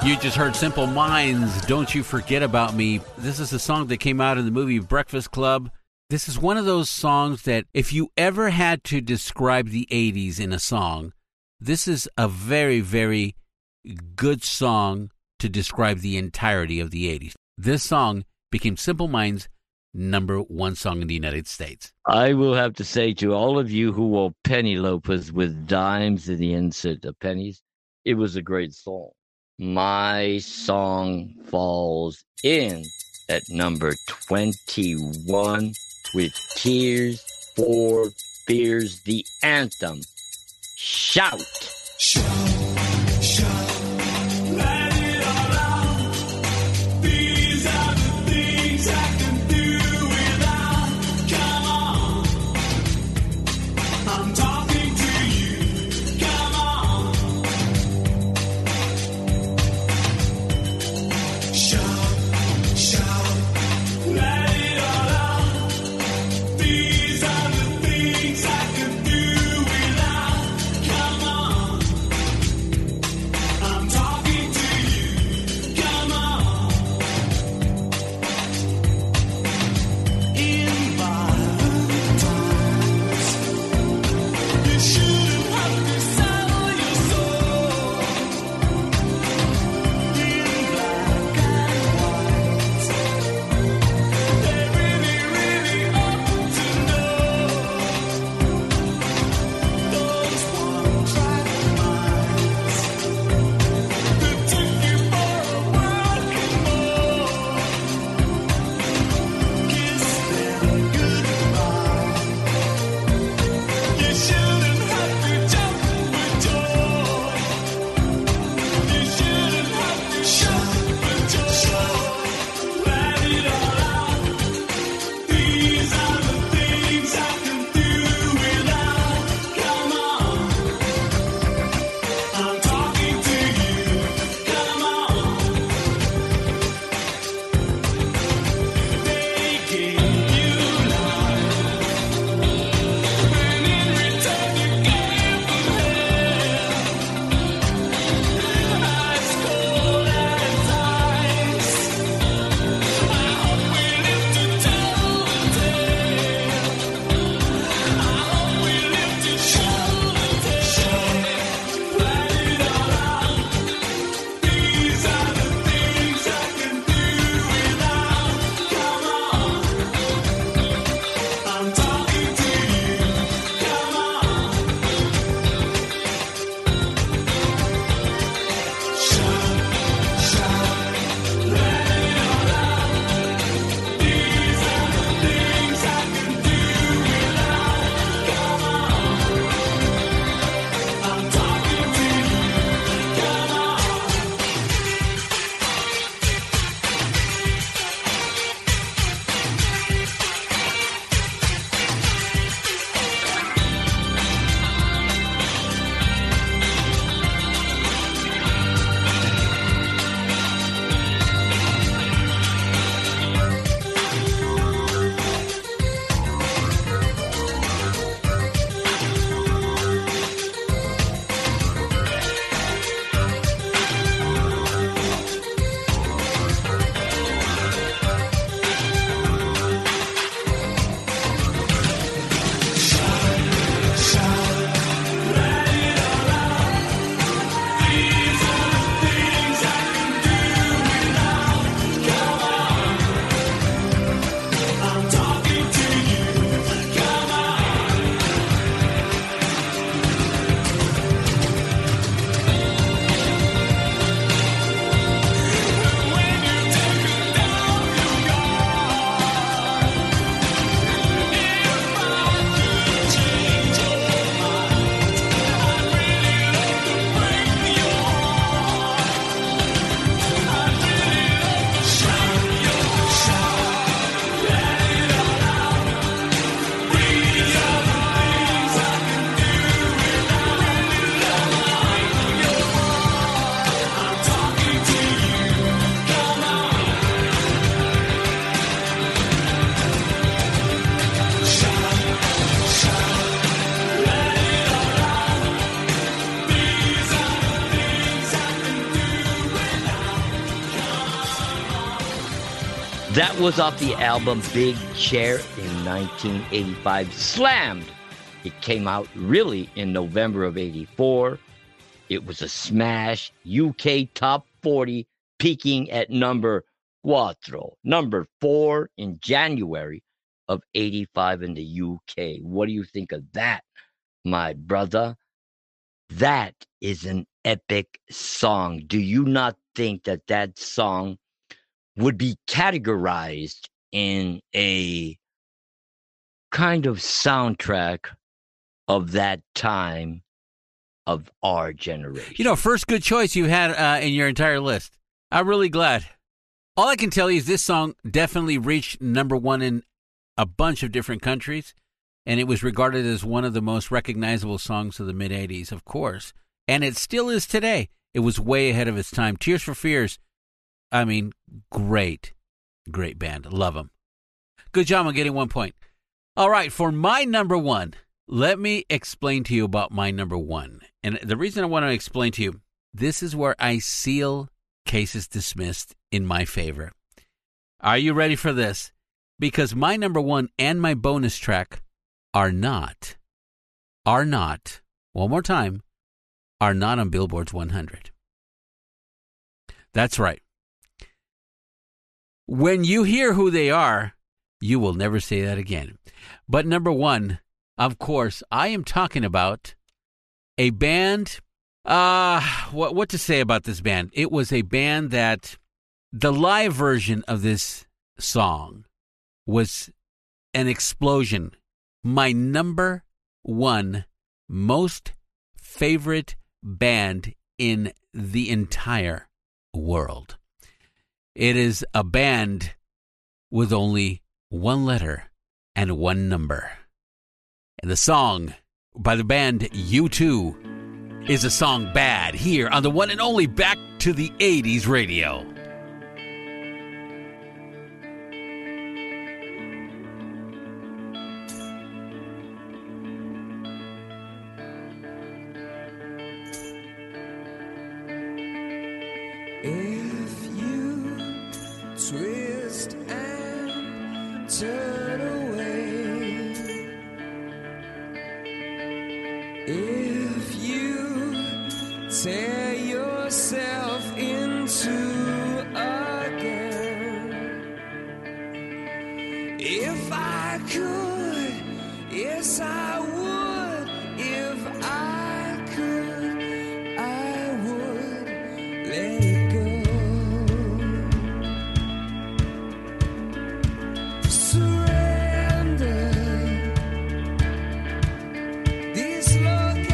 You just heard Simple Minds, Don't You Forget About Me. This is a song that came out in the movie Breakfast Club. This is one of those songs that if you ever had to describe the 80s in a song, this is a very, very good song to describe the entirety of the 80s. This song became Simple Minds' #1 song in the United States. I will have to say to all of you who will penny lopers with dimes in the insert of pennies, it was a great song. My song falls in at number 21 with Tears for Fears, the anthem. Shout! Shout, let it all out. These are the things I can do without. Come on, I'm talking to you. Come on, shout, let it all out. These are the things I can do without. Come on. That was off the album Big Chair in 1985. Slammed. It came out really in November of 84. It was a smash. UK Top 40, peaking at number 4 in January of 85 in the UK. What do you think of that, my brother? That is an epic song. Do you not think that that song would be categorized in a kind of soundtrack of that time of our generation? You know, first good choice you had in your entire list. I'm really glad. All I can tell you is this song definitely reached number one in a bunch of different countries, and it was regarded as one of the most recognizable songs of the mid-'80s, of course. And it still is today. It was way ahead of its time. Tears for Fears, I mean, great band. Love them. Good job on getting 1 point. All right, for my number one, let me explain to you about my number one. And the reason I want to explain to you, this is where I seal cases dismissed in my favor. Are you ready for this? Because my number one and my bonus track are not, one more time, are not on Billboard's 100. That's right. When you hear who they are, you will never say that again. But number one, of course, I am talking about a band. What to say about this band? It was a band that the live version of this song was an explosion. My number one most favorite band in the entire world. It is a band with only one letter and one number. And the song by the band U2 is a song Bad, here on the one and only Back to the 80s radio. If you twist and turn away, if you tear yourself into again, if I could, yes I would, if I could, I would let it go. Surrender, dislocate.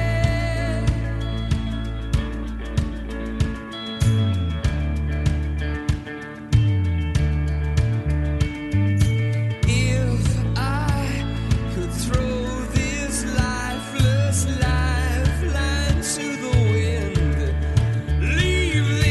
If I could throw this lifeless lifeline to the wind, leave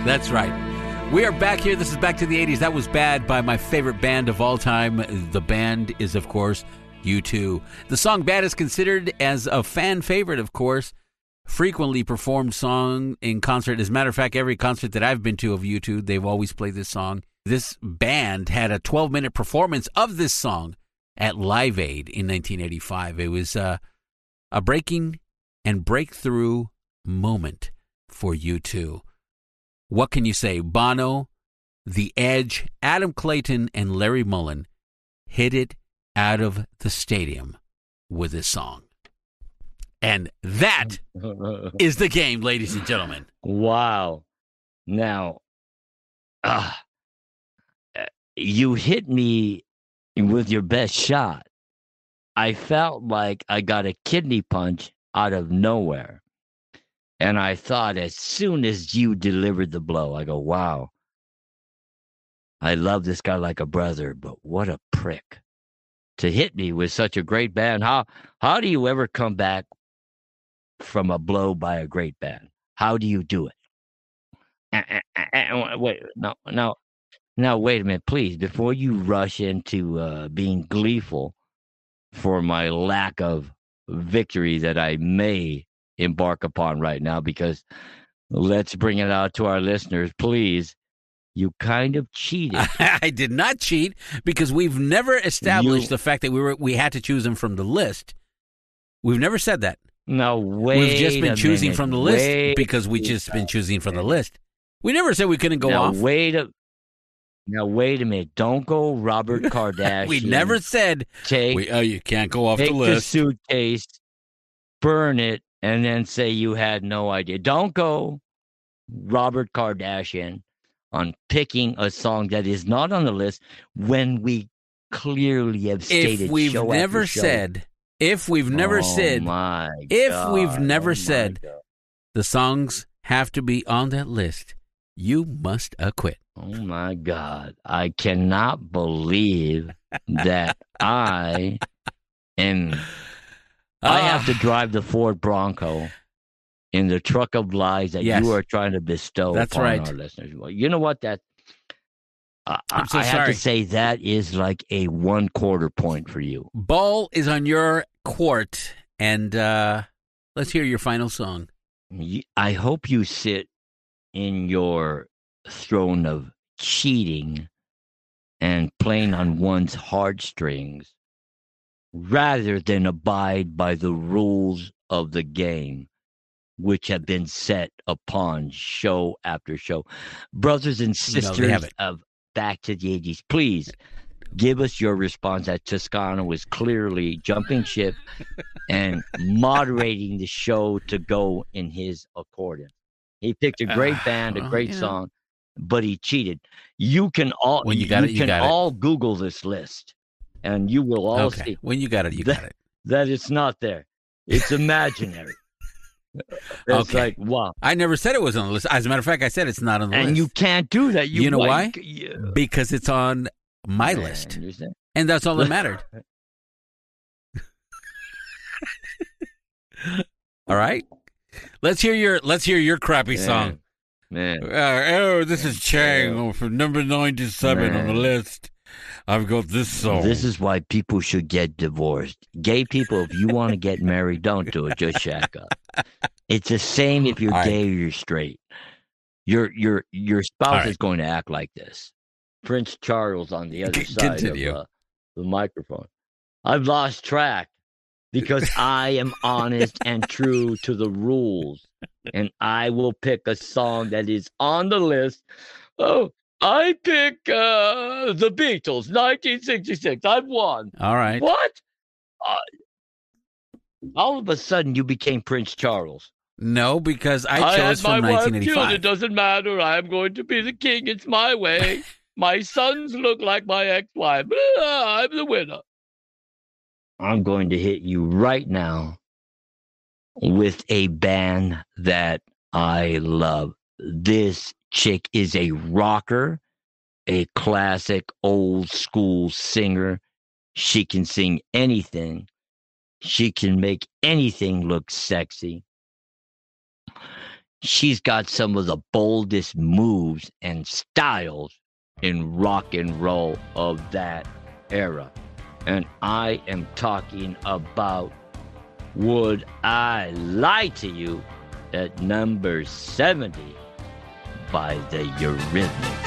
That's right. We are back here. This is Back to the 80s. That was Bad by my favorite band of all time. The band is, of course, U2. The song Bad is considered as a fan favorite, of course. Frequently performed song in concert. As a matter of fact, every concert that I've been to of U2, they've always played this song. This band had a 12-minute performance of this song at Live Aid in 1985. It was a breaking and breakthrough moment for U2. What can you say? Bono, The Edge, Adam Clayton, and Larry Mullen hit it out of the stadium with this song. And that is the game, ladies and gentlemen. Wow. Now, you hit me with your best shot. I felt like I got a kidney punch out of nowhere. And I thought as soon as you delivered the blow, I go, wow, I love this guy like a brother, but what a prick to hit me with such a great band. How do you ever come back from a blow by a great band? How do you do it? Wait, now, wait a minute, please. Before you rush into being gleeful for my lack of victory that I may embark upon right now, because let's bring it out to our listeners, please. You kind of cheated. I did not cheat, because we've never established the fact that we had to choose them from the list. We've never said that. No, wait. We've just been choosing minute. from the list because we just been choosing from the list. We never said we couldn't go off. Now, wait a minute. Don't go Robert Kardashian. We never said you can't go off the list. Take the suitcase, burn it, and then say you had no idea. Don't go Robert Kardashian on picking a song that is not on the list when we clearly have stated if we've never said the songs have to be on that list, you must acquit. Oh my God. I cannot believe that I have to drive the Ford Bronco in the truck of lies that you are trying to bestow upon our listeners. Well, you know what? I have to say that is like a 1/4 point for you. Ball is on your court, and let's hear your final song. I hope you sit in your throne of cheating and playing on one's heartstrings rather than abide by the rules of the game, which have been set upon show after show. Brothers and sisters of Back to the 80s, please give us your response that Toscano was clearly jumping ship and moderating the show to go in his accordion. He picked a great band, a great song, but he cheated. You can all all Google this list, and you will all see. When you got it, you got it. That it's not there. It's imaginary. It's like, wow. I never said it was on the list. As a matter of fact, I said it's not on the list. And you can't do that. You know why? Because it's on my list. And that's all that mattered. All right. Let's hear your crappy song. Man. This is Chang for number 97 on the list. I've got this song. This is why people should get divorced. Gay people, if you want to get married, don't do it. Just shack up. It's the same if you're gay or you're straight. Your spouse is going to act like this. Prince Charles on the other side of the microphone. I've lost track because I am honest and true to the rules. And I will pick a song that is on the list. Oh, I pick the Beatles, 1966. I've won. All right. What? All of a sudden, you became Prince Charles. No, because I chose from 1985. It doesn't matter. I'm going to be the king. It's my way. My sons look like my ex-wife. I'm the winner. I'm going to hit you right now with a band that I love. This chick is a rocker, a classic old school singer. She can sing anything. She can make anything look sexy. She's got some of the boldest moves and styles in rock and roll of that era. And I am talking about Would I Lie to You at number 70 by the Eurythmics.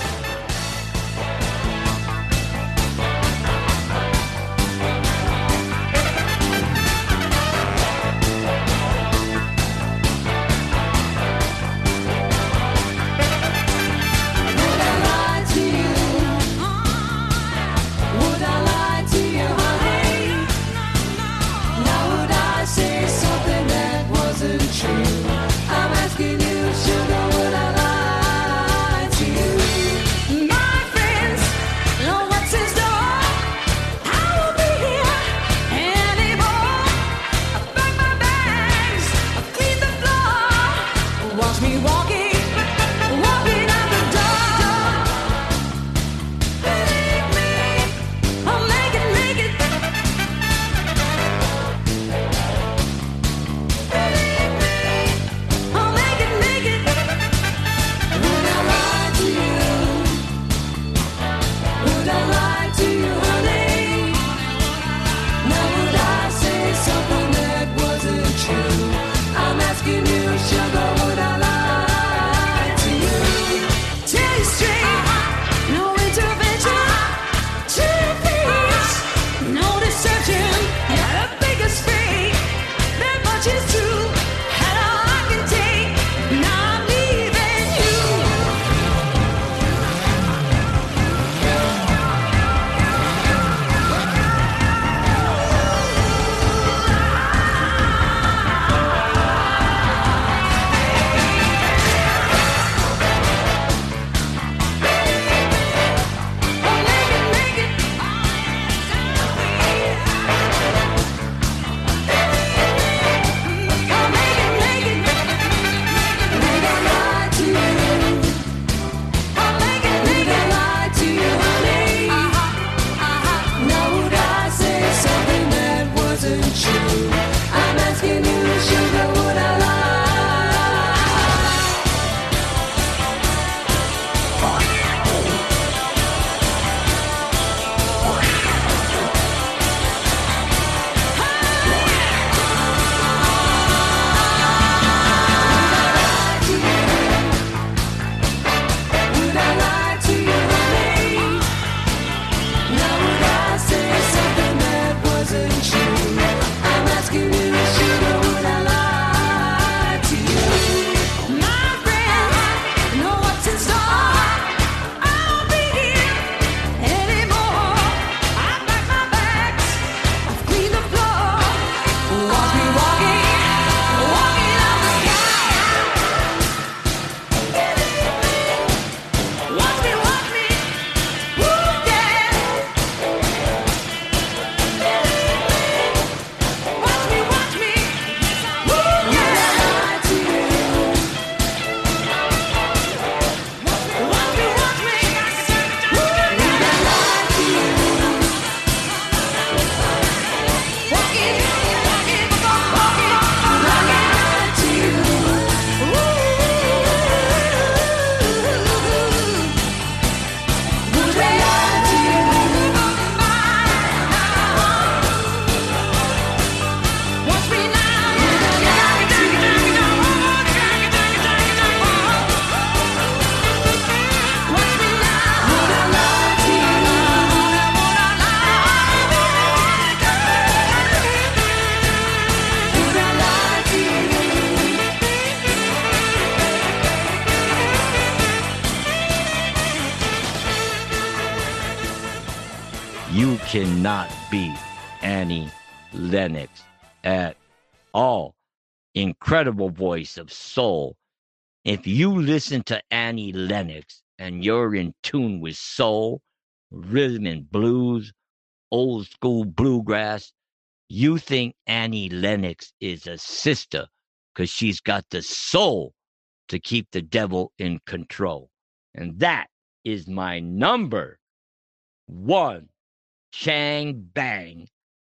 You cannot beat Annie Lennox at all. Incredible voice of soul. If you listen to Annie Lennox and you're in tune with soul, rhythm and blues, old school bluegrass, you think Annie Lennox is a sister because she's got the soul to keep the devil in control. And that is my number one Chang Bang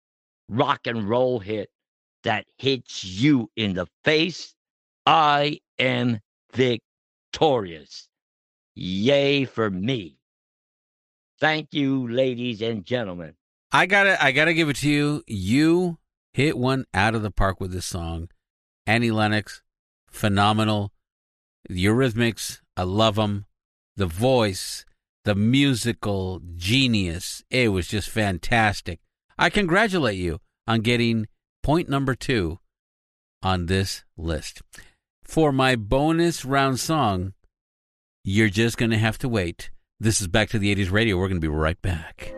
rock and roll hit that hits you in the face. I am victorious. Yay for me. Thank you, ladies and gentlemen. I gotta give it to you. You hit one out of the park with this song. Annie Lennox, phenomenal. The Eurythmics, I love them. The voice, the musical genius. It was just fantastic. I congratulate you on getting point number 2 on this list. For my bonus round song, you're just going to have to wait. This is Back to the 80s Radio. We're going to be right back.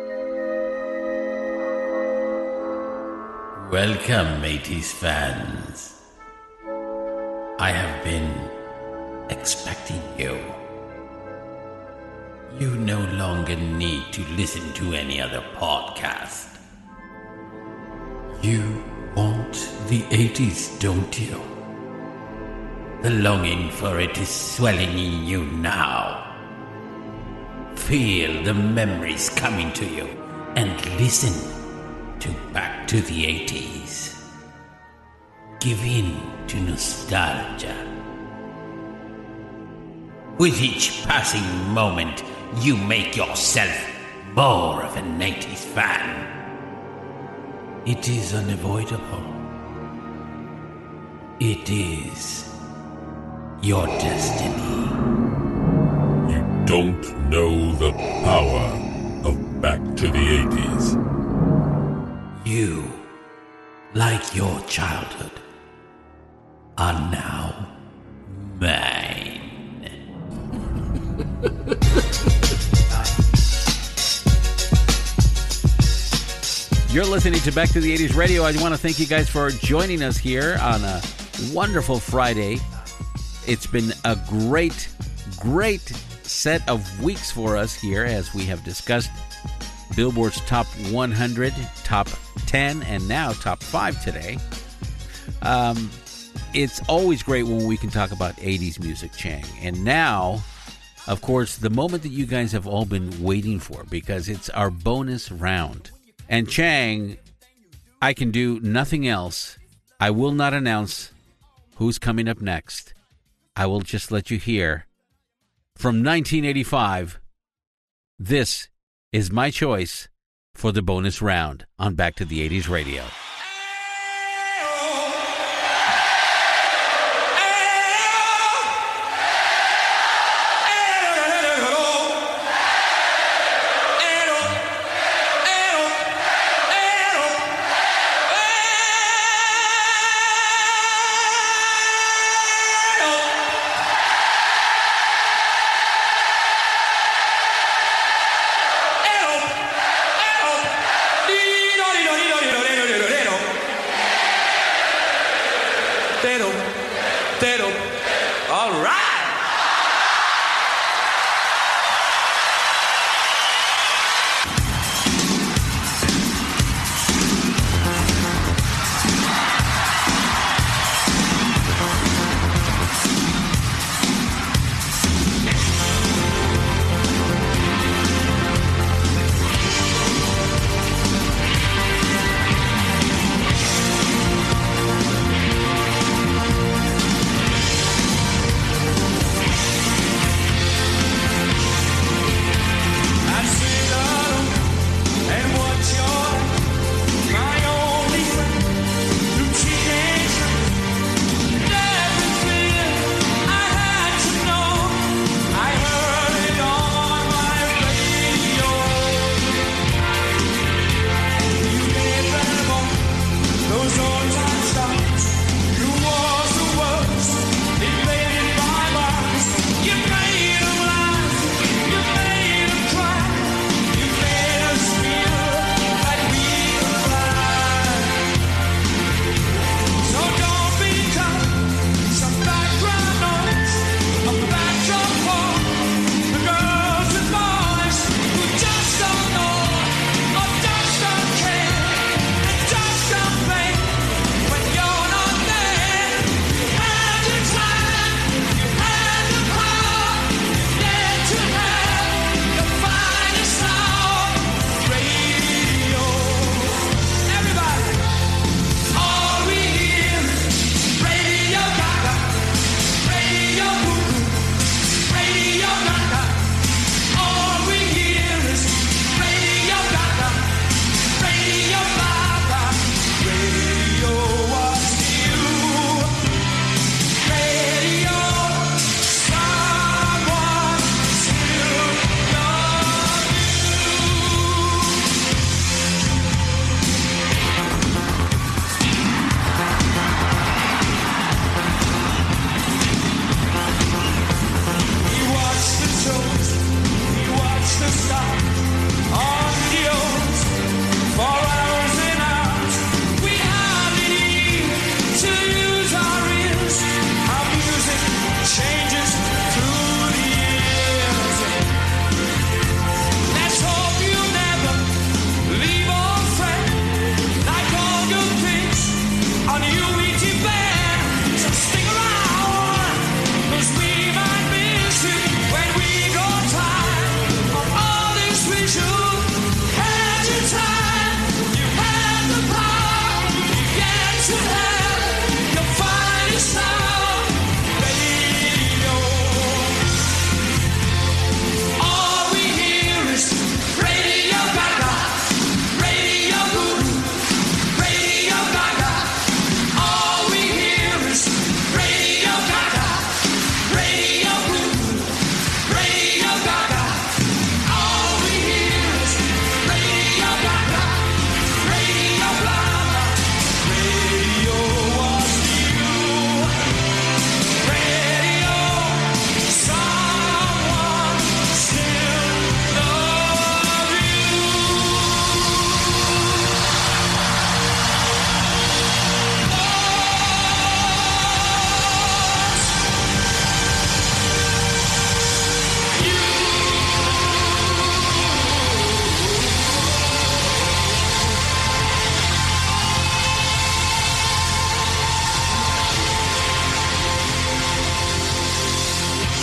Welcome, 80s fans. I have been expecting you. You no longer need to listen to any other podcast. You want the 80s, don't you? The longing for it is swelling in you now. Feel the memories coming to you and listen to Back to the 80s. Give in to nostalgia. With each passing moment, you make yourself more of an 80s fan. It is unavoidable. It is your destiny. You don't know the power of Back to the 80s. You, like your childhood, are now mine. You're listening to Back to the 80s Radio. I want to thank you guys for joining us here on a wonderful Friday. It's been a great set of weeks for us here as we have discussed Billboard's Top 100, Top 10, and now Top 5 today. It's always great when we can talk about 80s music, Chang. And now, of course, the moment that you guys have all been waiting for, because it's our bonus round. And Chang, I can do nothing else. I will not announce who's coming up next. I will just let you hear. From 1985, this is my choice for the bonus round on Back to the 80s Radio.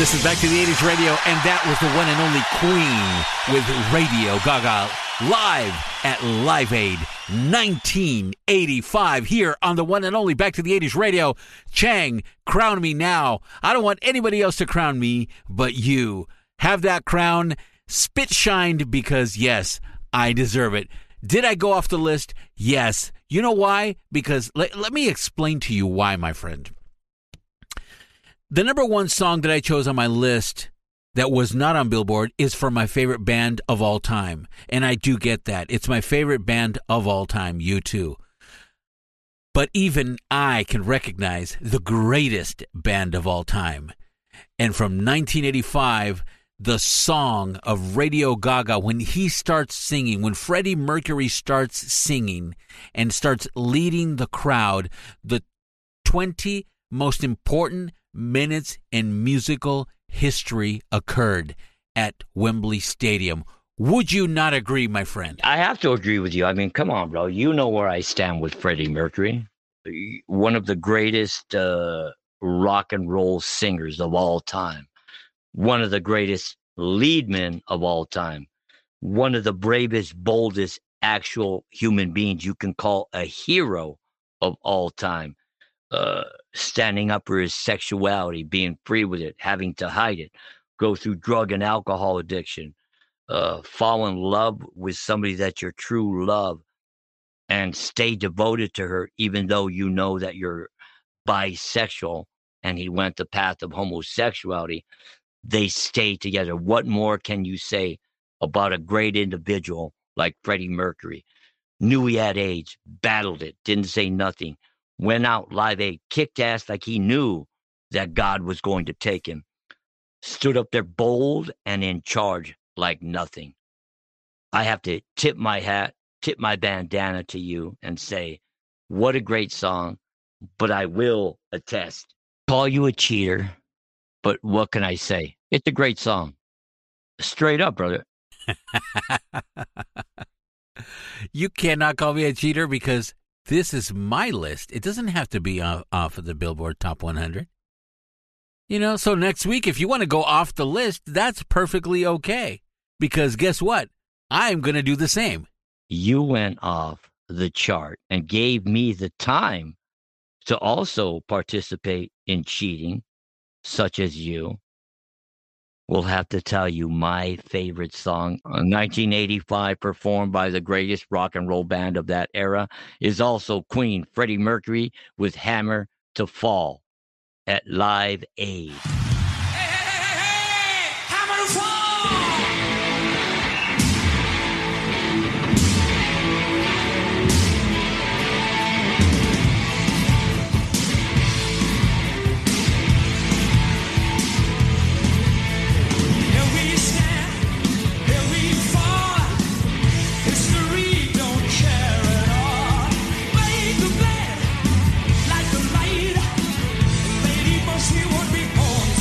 This is Back to the 80s Radio, and that was the one and only Queen with Radio Gaga live at Live Aid 1985 here on the one and only Back to the 80s Radio. Chang, crown me now. I don't want anybody else to crown me but you. Have that crown spit shined because, yes, I deserve it. Did I go off the list? Yes. You know why? Because let me explain to you why, my friend. The number one song that I chose on my list that was not on Billboard is for my favorite band of all time. And I do get that. It's my favorite band of all time, U2. But even I can recognize the greatest band of all time. And from 1985, the song of Radio Gaga, when he starts singing, when Freddie Mercury starts singing and starts leading the crowd, the 20 most important minutes in musical history occurred at Wembley Stadium. Would you not agree, my friend? I have to agree with you. I mean, come on, bro. You know where I stand with Freddie Mercury. One of the greatest rock and roll singers of all time. One of the greatest lead men of all time. One of the bravest, boldest actual human beings you can call a hero of all time. Standing up for his sexuality, being free with it, having to hide it, go through drug and alcohol addiction, fall in love with somebody that's your true love and stay devoted to her even though you know that you're bisexual and he went the path of homosexuality. They stay together. What more can you say about a great individual like Freddie Mercury? Knew he had AIDS, battled it, didn't say nothing. Went out Live Aid, kicked ass like he knew that God was going to take him. Stood up there bold and in charge like nothing. I have to tip my hat, tip my bandana to you and say, what a great song, but I will attest. Call you a cheater, but what can I say? It's a great song. Straight up, brother. You cannot call me a cheater because this is my list. It doesn't have to be off of the Billboard Top 100. You know, so next week, if you want to go off the list, that's perfectly okay. Because guess what? I'm going to do the same. You went off the chart and gave me the time to also participate in cheating, such as you. We'll have to tell you my favorite song, 1985, performed by the greatest rock and roll band of that era, is also Queen, Freddie Mercury with Hammer to Fall at Live Aid. Hammer to fall! She won't be born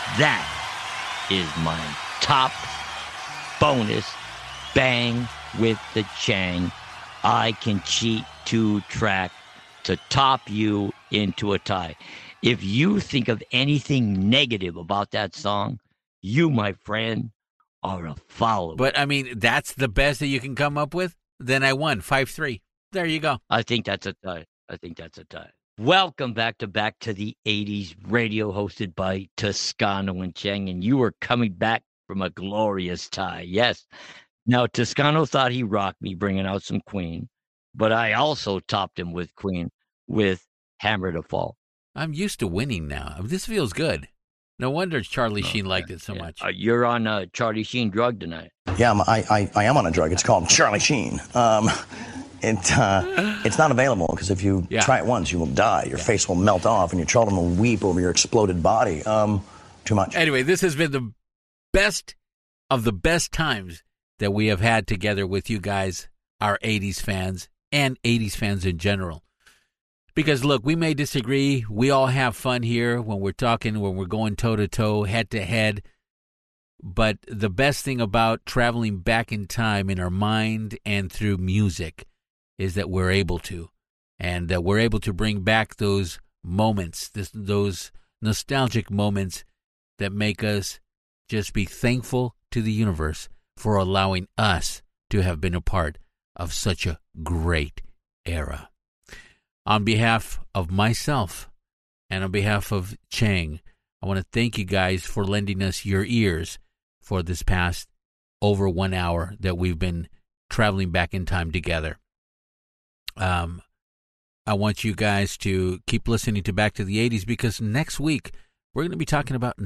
That is my top bonus bang with the Chang. I can cheat 2-track to top you into a tie. If you think of anything negative about that song, you, my friend, are a follower. But, I mean, that's the best that you can come up with? Then I won 5-3. There you go. I think that's a tie. Welcome back to the 80s radio, hosted by Toscano and Chang, and you are coming back from a glorious tie. Yes. Now, Toscano thought he rocked me bringing out some Queen, but I also topped him with Queen with Hammer to Fall. I'm used to winning now. This feels good. No wonder Charlie Sheen liked it so much. You're on a Charlie Sheen drug tonight. Yeah, I am on a drug. It's called Charlie Sheen. It's not available because if you try it once, you will die. Your face will melt off, and your children will weep over your exploded body. Too much. Anyway, this has been the best of the best times that we have had together with you guys, our 80s fans, and 80s fans in general. Because, look, we may disagree. We all have fun here when we're talking, when we're going toe-to-toe, head-to-head. But the best thing about traveling back in time in our mind and through music is that we're able to. And that we're able to bring back those moments, those nostalgic moments that make us just be thankful to the universe for allowing us to have been a part of such a great era. On behalf of myself and on behalf of Chang, I want to thank you guys for lending us your ears for this past over 1 hour that we've been traveling back in time together. I want you guys to keep listening to Back to the 80s because next week we're going to be talking about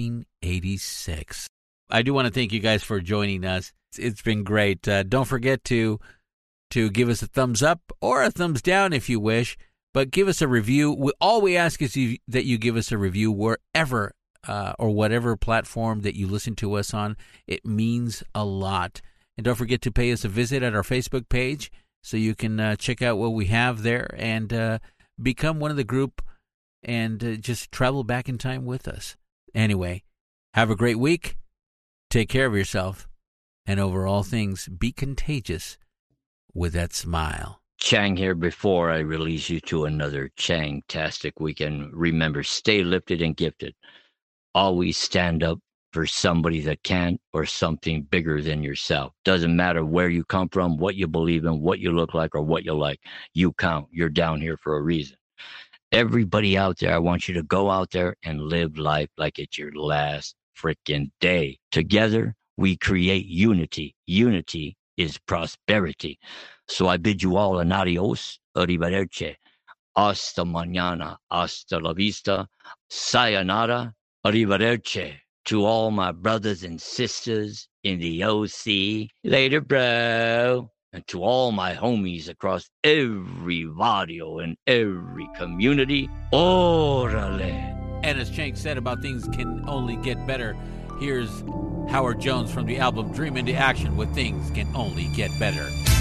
1986. I do want to thank you guys for joining us. It's been great. Don't forget to give us a thumbs up or a thumbs down if you wish, but give us a review. All we ask is that you give us a review wherever or whatever platform that you listen to us on. It means a lot. And don't forget to pay us a visit at our Facebook page so you can check out what we have there and become one of the group and just travel back in time with us. Anyway, have a great week. Take care of yourself. And over all things, be contagious with that smile. Chang here. Before I release you to another Chang-tastic weekend, remember, stay lifted and gifted. Always stand up for somebody that can or something bigger than yourself. Doesn't matter where you come from, what you believe in, what you look like, or what you like. You count. You're down here for a reason. Everybody out there, I want you to go out there and live life like it's your last freaking day. Together, we create unity. Unity is prosperity. So I bid you all an adios, arrivederci, hasta mañana, hasta la vista, sayonara, arrivederci. To all my brothers and sisters in the OC, later, bro. And to all my homies across every barrio and every community, orale. And as Chang said about things can only get better, here's Howard Jones from the album Dream into Action with Things Can Only Get Better.